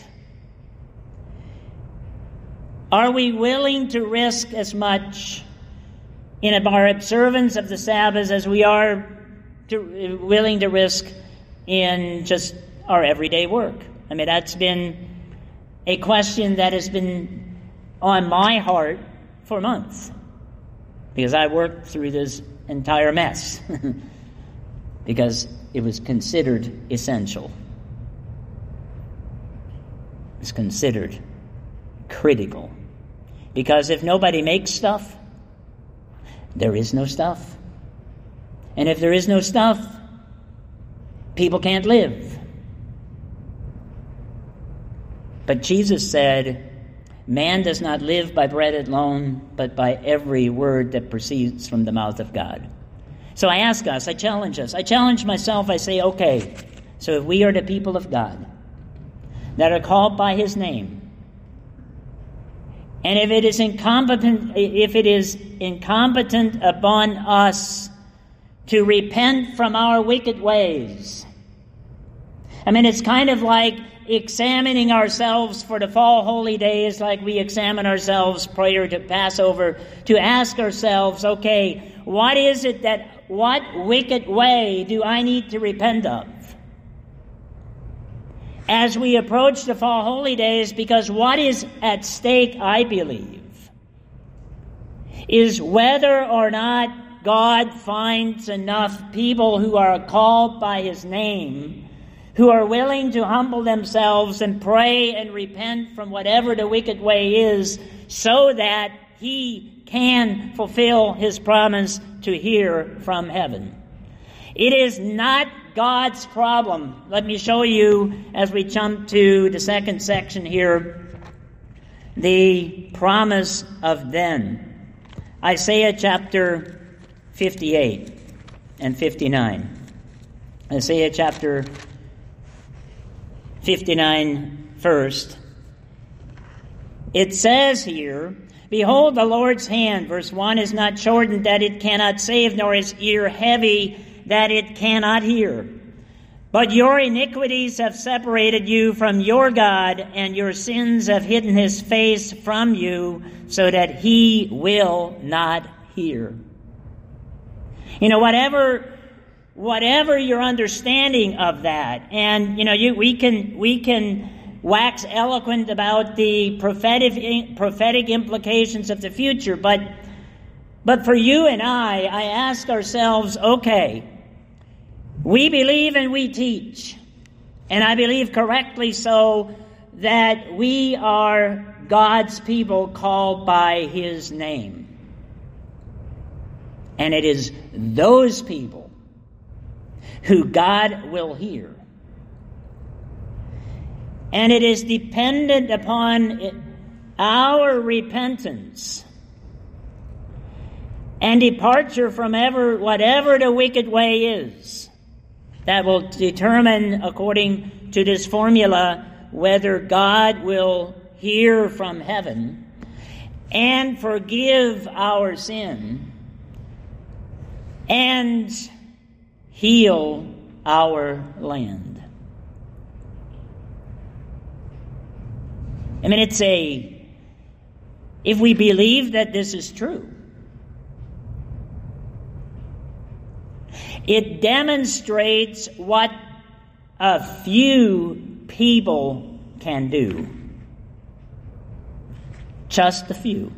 Are we willing to risk as much in our observance of the Sabbath as we are willing to risk in just our everyday work? I mean, that's been a question that has been on my heart for months, because I worked through this entire mess because it was considered essential. It was considered critical, because if nobody makes stuff, there is no stuff. And if there is no stuff, people can't live. But Jesus said, man does not live by bread alone, but by every word that proceeds from the mouth of God. So I ask us, I challenge myself, I say, okay, so if we are the people of God that are called by his name, and if it is incompetent upon us to repent from our wicked ways, I mean, it's kind of like examining ourselves for the fall holy days, like we examine ourselves prior to Passover, to ask ourselves, okay, what wicked way do I need to repent of as we approach the fall holy days? Because what is at stake, I believe, is whether or not God finds enough people who are called by his name, who are willing to humble themselves and pray and repent from whatever the wicked way is, so that he can fulfill his promise to hear from heaven. It is not God's problem. Let me show you, as we jump to the second section here, the promise of then. Isaiah chapter 58 and 59. Isaiah chapter 59 first. It says here, "Behold, the Lord's hand," verse 1, "is not shortened that it cannot save, nor his ear heavy that it cannot hear. But your iniquities have separated you from your God, and your sins have hidden his face from you, so that he will not hear." You know, whatever your understanding of that, and we can wax eloquent about the prophetic implications of the future, but for you and I ask ourselves, okay, we believe and we teach, and I believe correctly so, that we are God's people called by his name. And it is those people who God will hear. And it is dependent upon our repentance and departure from whatever the wicked way is, that will determine, according to this formula, whether God will hear from heaven and forgive our sin and heal our land. I mean, if we believe that this is true, it demonstrates what a few people can do. Just a few.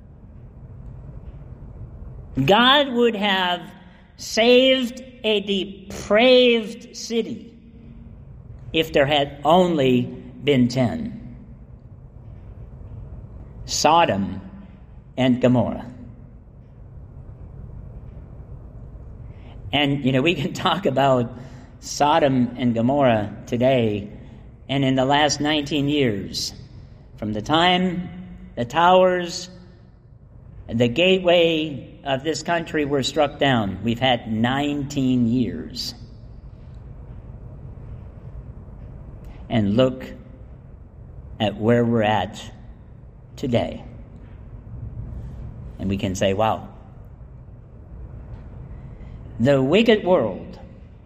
God would have saved a depraved city if there had only been 10. Sodom and Gomorrah. And, we can talk about Sodom and Gomorrah today, and in the last 19 years, from the time the towers and the gateway of this country were struck down, we've had 19 years. And look at where we're at today. And we can say, wow. The wicked world,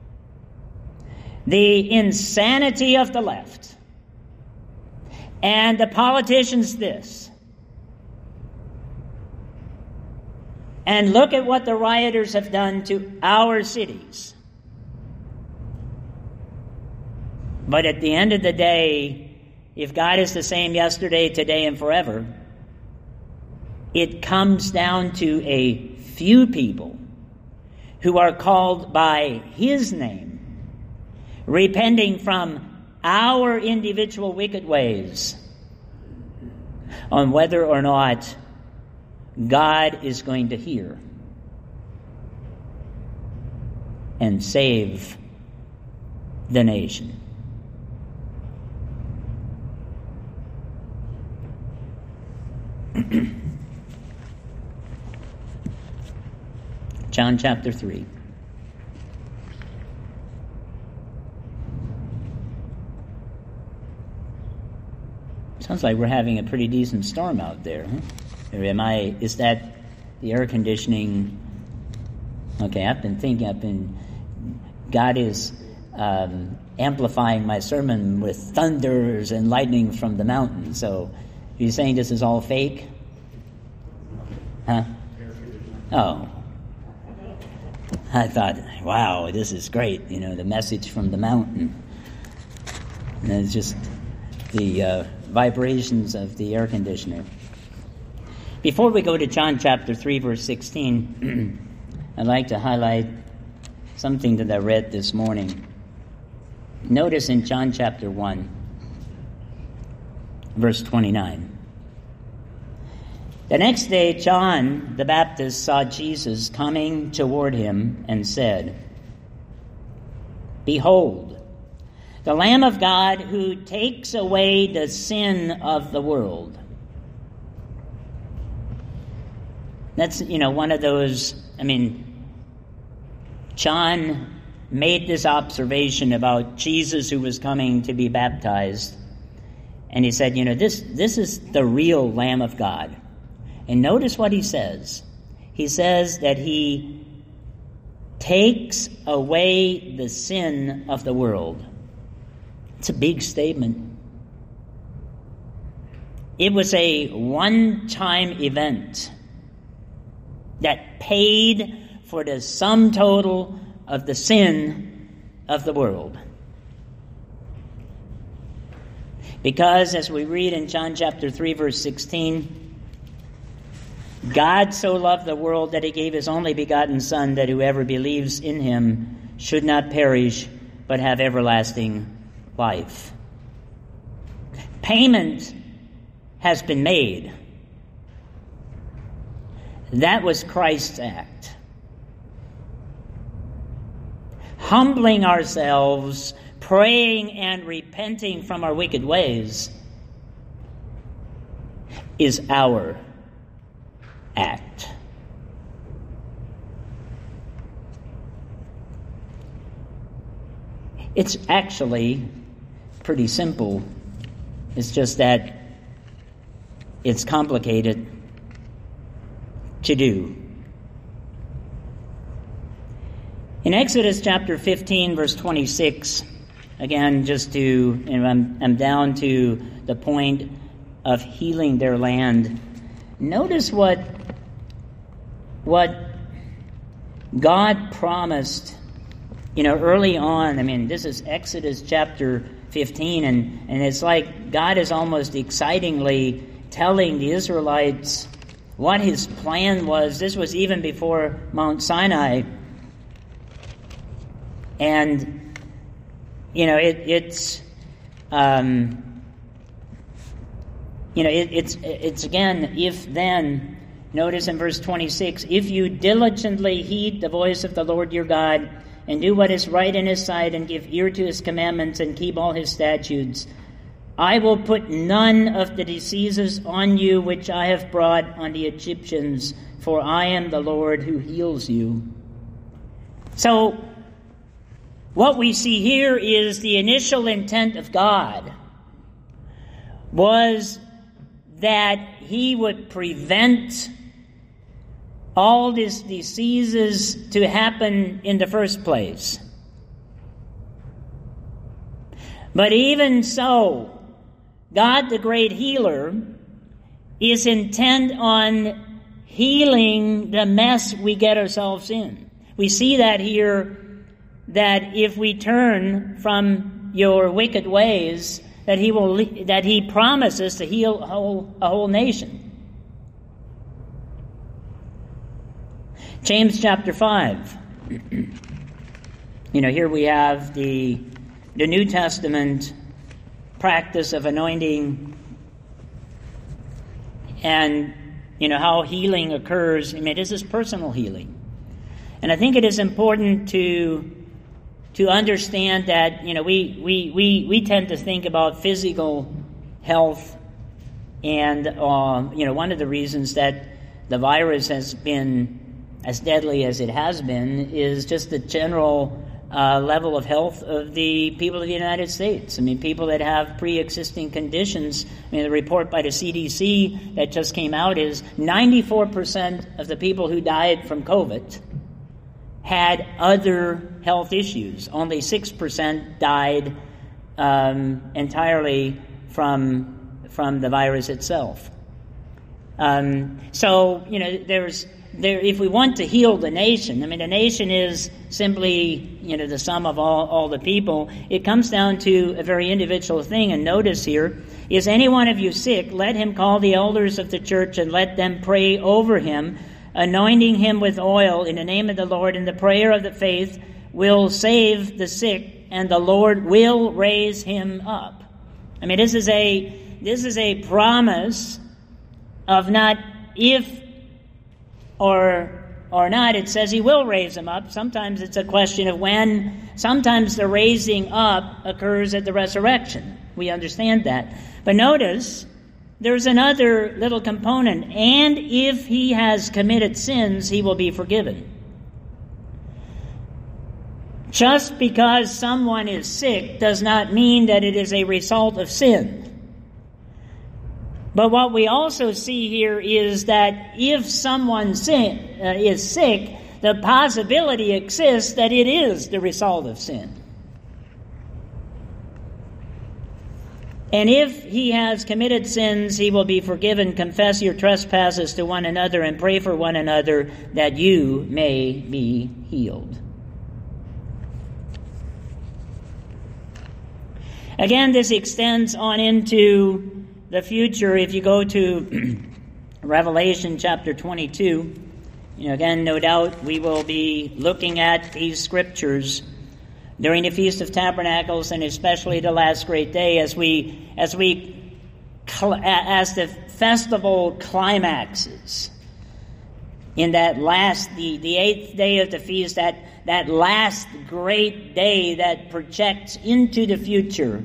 the insanity of the left, and the politicians this. And look at what the rioters have done to our cities. But at the end of the day, if God is the same yesterday, today, and forever, it comes down to a few people who are called by his name, repenting from our individual wicked ways, on whether or not God is going to hear and save the nation. John chapter 3. Sounds like we're having a pretty decent storm out there, huh? Is that the air conditioning? Okay, God is amplifying my sermon with thunders and lightning from the mountain. So, are you saying this is all fake? Huh? Oh. I thought, wow, this is great, the message from the mountain. And it's just the vibrations of the air conditioner. Before we go to John chapter 3, verse 16, I'd like to highlight something that I read this morning. Notice in John chapter 1, verse 29. The next day, John the Baptist saw Jesus coming toward him and said, "Behold, the Lamb of God who takes away the sin of the world." That's, one of those, John made this observation about Jesus who was coming to be baptized. And he said, this is the real Lamb of God. And notice what he says. He says that he takes away the sin of the world. It's a big statement. It was a one-time event that paid for the sum total of the sin of the world. Because, as we read in John chapter 3, verse 16, God so loved the world that he gave his only begotten Son, that whoever believes in him should not perish, but have everlasting life. Payment has been made. That was Christ's act. Humbling ourselves, praying and repenting from our wicked ways is our act. It's actually pretty simple. It's just that it's complicated to do. In Exodus chapter 15, verse 26, again, I'm down to the point of healing their land. Notice what God promised, early on. This is Exodus chapter 15, and it's like God is almost excitingly telling the Israelites what his plan was. This was even before Mount Sinai. And, it's again, if then, notice in verse 26, if you diligently heed the voice of the Lord your God, and do what is right in his sight, and give ear to his commandments, and keep all his statutes, I will put none of the diseases on you which I have brought on the Egyptians, for I am the Lord who heals you. So, what we see here is the initial intent of God was that he would prevent all these diseases to happen in the first place. But even so, God, the great healer, is intent on healing the mess we get ourselves in. We see that here, that if we turn from your wicked ways, that he promises to heal a whole nation. James chapter 5. Here we have the New Testament practice of anointing, and how healing occurs. This is personal healing. And I think it is important to understand that we tend to think about physical health, and one of the reasons that the virus has been as deadly as it has been is just the general level of health of the people of the United States. People that have pre-existing conditions. The report by the CDC that just came out is 94% of the people who died from COVID had other health issues. Only 6% died entirely from the virus itself. If we want to heal the nation, the nation is simply, the sum of all the people. It comes down to a very individual thing. And notice here, is any one of you sick? Let him call the elders of the church and let them pray over him, anointing him with oil in the name of the Lord, and the prayer of the faith will save the sick, and the Lord will raise him up. I mean, this is a promise of not if or not. It says he will raise him up. Sometimes it's a question of when. Sometimes the raising up occurs at the resurrection. We understand that. But notice, there's another little component. And if he has committed sins, he will be forgiven. Just because someone is sick does not mean that it is a result of sin. But what we also see here is that if someone is sick, the possibility exists that it is the result of sin. And if he has committed sins, he will be forgiven. Confess your trespasses to one another and pray for one another that you may be healed. Again, this extends on into the future. If you go to Revelation chapter 22, again, no doubt we will be looking at these scriptures during the Feast of Tabernacles, and especially the last great day, as the festival climaxes in that last, the eighth day of the feast, that last great day that projects into the future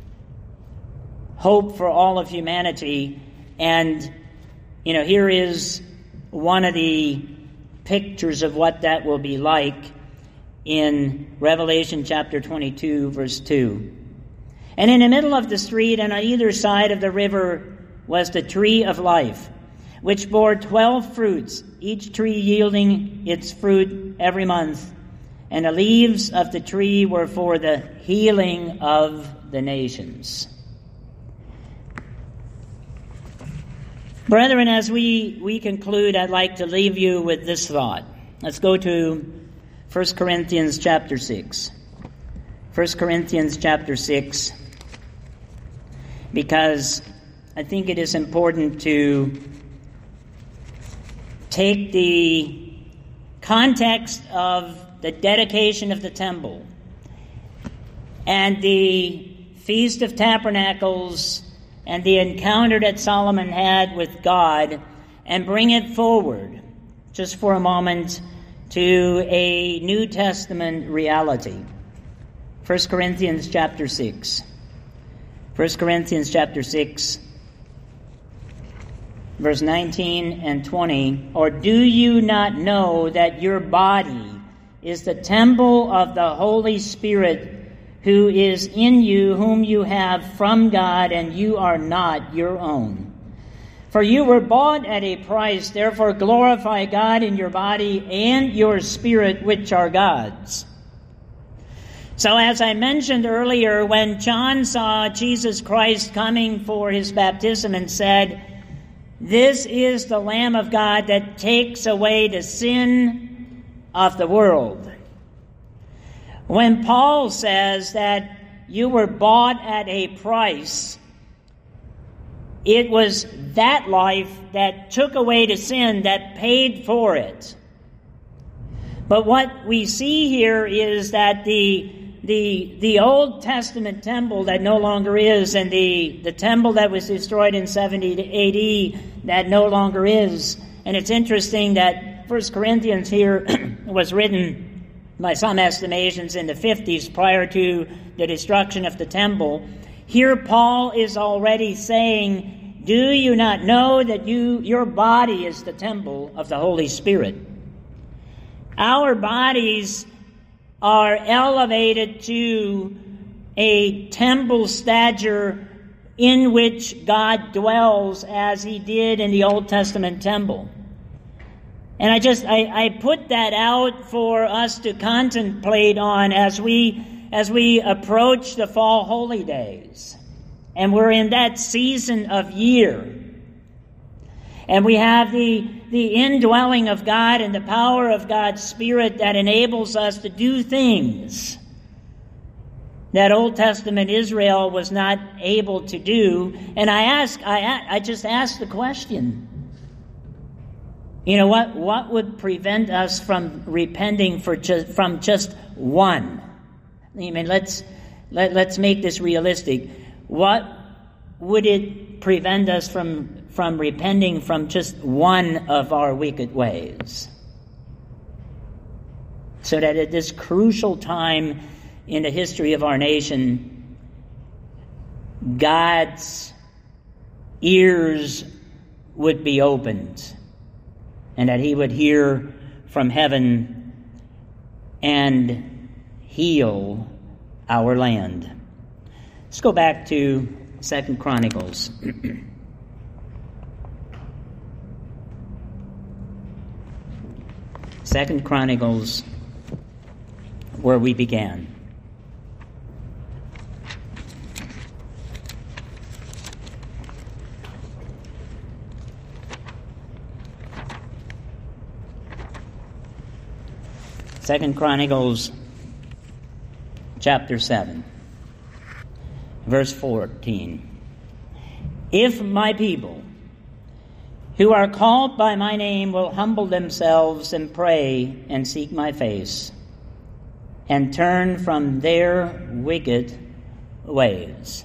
hope for all of humanity. And here is one of the pictures of what that will be like in Revelation chapter 22, verse 2. And in the middle of the street and on either side of the river was the tree of life, which bore 12 fruits, each tree yielding its fruit every month. And the leaves of the tree were for the healing of the nations. Brethren, as we conclude, I'd like to leave you with this thought. Let's go to 1 Corinthians chapter 6. 1 Corinthians chapter 6, because I think it is important to take the context of the dedication of the temple and the Feast of Tabernacles and the encounter that Solomon had with God and bring it forward just for a moment to a New Testament reality. 1 Corinthians chapter 6. 1 Corinthians chapter 6, verse 19 and 20. Or do you not know that your body is the temple of the Holy Spirit who is in you, whom you have from God, and you are not your own? For you were bought at a price, therefore glorify God in your body and your spirit, which are God's. So as I mentioned earlier, when John saw Jesus Christ coming for his baptism and said, "This is the Lamb of God that takes away the sin of the world." When Paul says that you were bought at a price, it was that life that took away the sin that paid for it. But what we see here is that the Old Testament temple that no longer is, and the temple that was destroyed in 70 AD that no longer is. And it's interesting that 1 Corinthians here was written by some estimations in the 50s prior to the destruction of the temple. Here Paul is already saying, do you not know that your body is the temple of the Holy Spirit? Our bodies are elevated to a temple stature in which God dwells as he did in the Old Testament temple. And I put that out for us to contemplate on as we approach the fall holy days. And we're in that season of year. And we have the indwelling of God and the power of God's Spirit that enables us to do things that Old Testament Israel was not able to do. And I just ask the question, You know what? What would prevent us from repenting from just one? I mean, let's make this realistic. What would it prevent us from repenting from just one of our wicked ways? So that at this crucial time in the history of our nation, God's ears would be opened, and that he would hear from heaven and heal our land. Let's go back to 2 Chronicles. 2 Chronicles, where we began. Second Chronicles chapter 7, verse 14. If my people, who are called by my name, will humble themselves and pray and seek my face and turn from their wicked ways,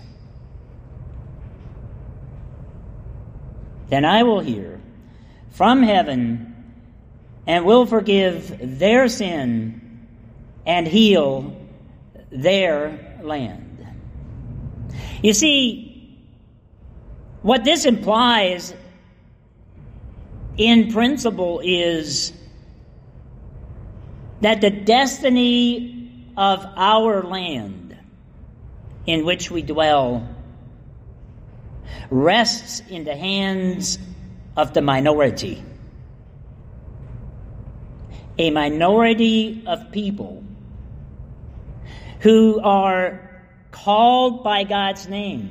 then I will hear from heaven and will forgive their sin and heal their land. You see, what this implies in principle is that the destiny of our land in which we dwell rests in the hands of the minority. A minority of people who are called by God's name,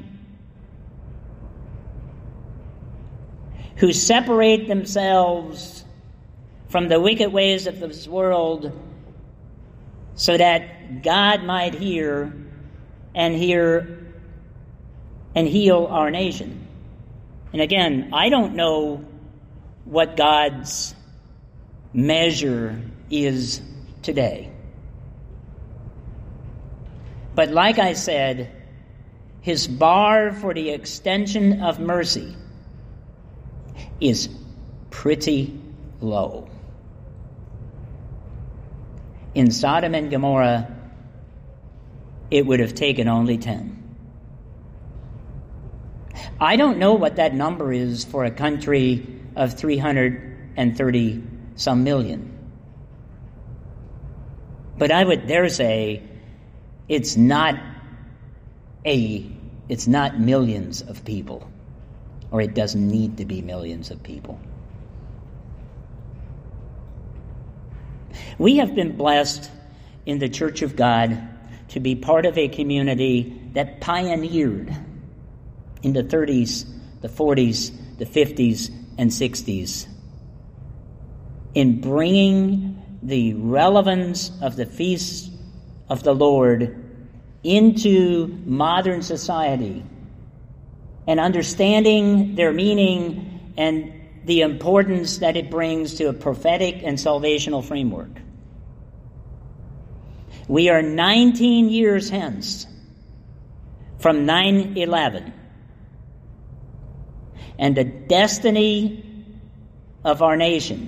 who separate themselves from the wicked ways of this world so that God might hear and heal our nation. And again, I don't know what God's measure is today. But like I said, his bar for the extension of mercy is pretty low. In Sodom and Gomorrah, it would have taken only 10. I don't know what that number is for a country of 330 some million. But I would dare say it's not millions of people, or it doesn't need to be millions of people. We have been blessed in the Church of God to be part of a community that pioneered in the 30s, the 40s, the 50s, and 60s in bringing the relevance of the feasts of the Lord into modern society and understanding their meaning and the importance that it brings to a prophetic and salvational framework. We are 19 years hence from 9/11, and the destiny of our nation,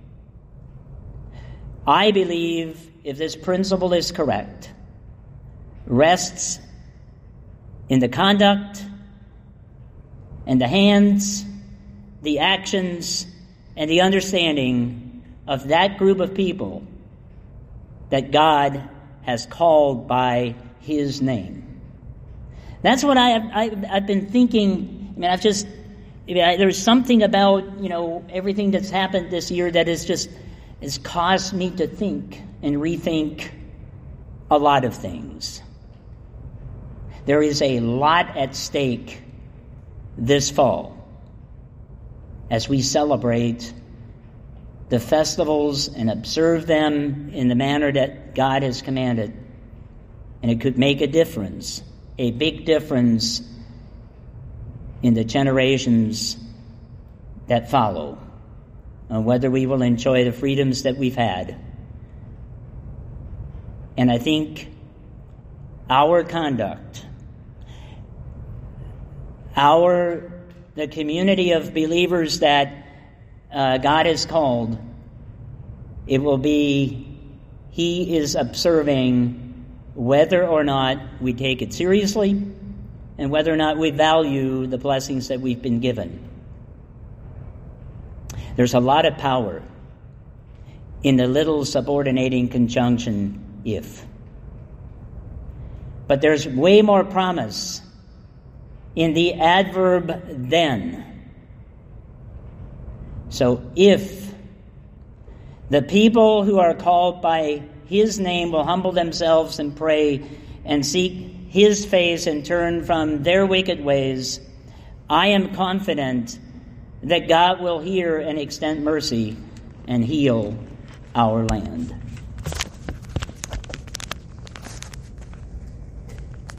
I believe, if this principle is correct, rests in the conduct and the hands, the actions, and the understanding of that group of people that God has called by his name. That's what I've been thinking. I mean, there's something about, everything that's happened this year that has caused me to think and rethink a lot of things. There is a lot at stake this fall as we celebrate the festivals and observe them in the manner that God has commanded. And it could make a difference, a big difference in the generations that follow. whether we will enjoy the freedoms that we've had. And I think our conduct, the community of believers that God has called, it will be He is observing whether or not we take it seriously and whether or not we value the blessings that we've been given. There's a lot of power in the little subordinating conjunction if. But there's way more promise in the adverb then. So if the people who are called by His name will humble themselves and pray and seek His face and turn from their wicked ways, I am confident that God will hear and extend mercy and heal our land.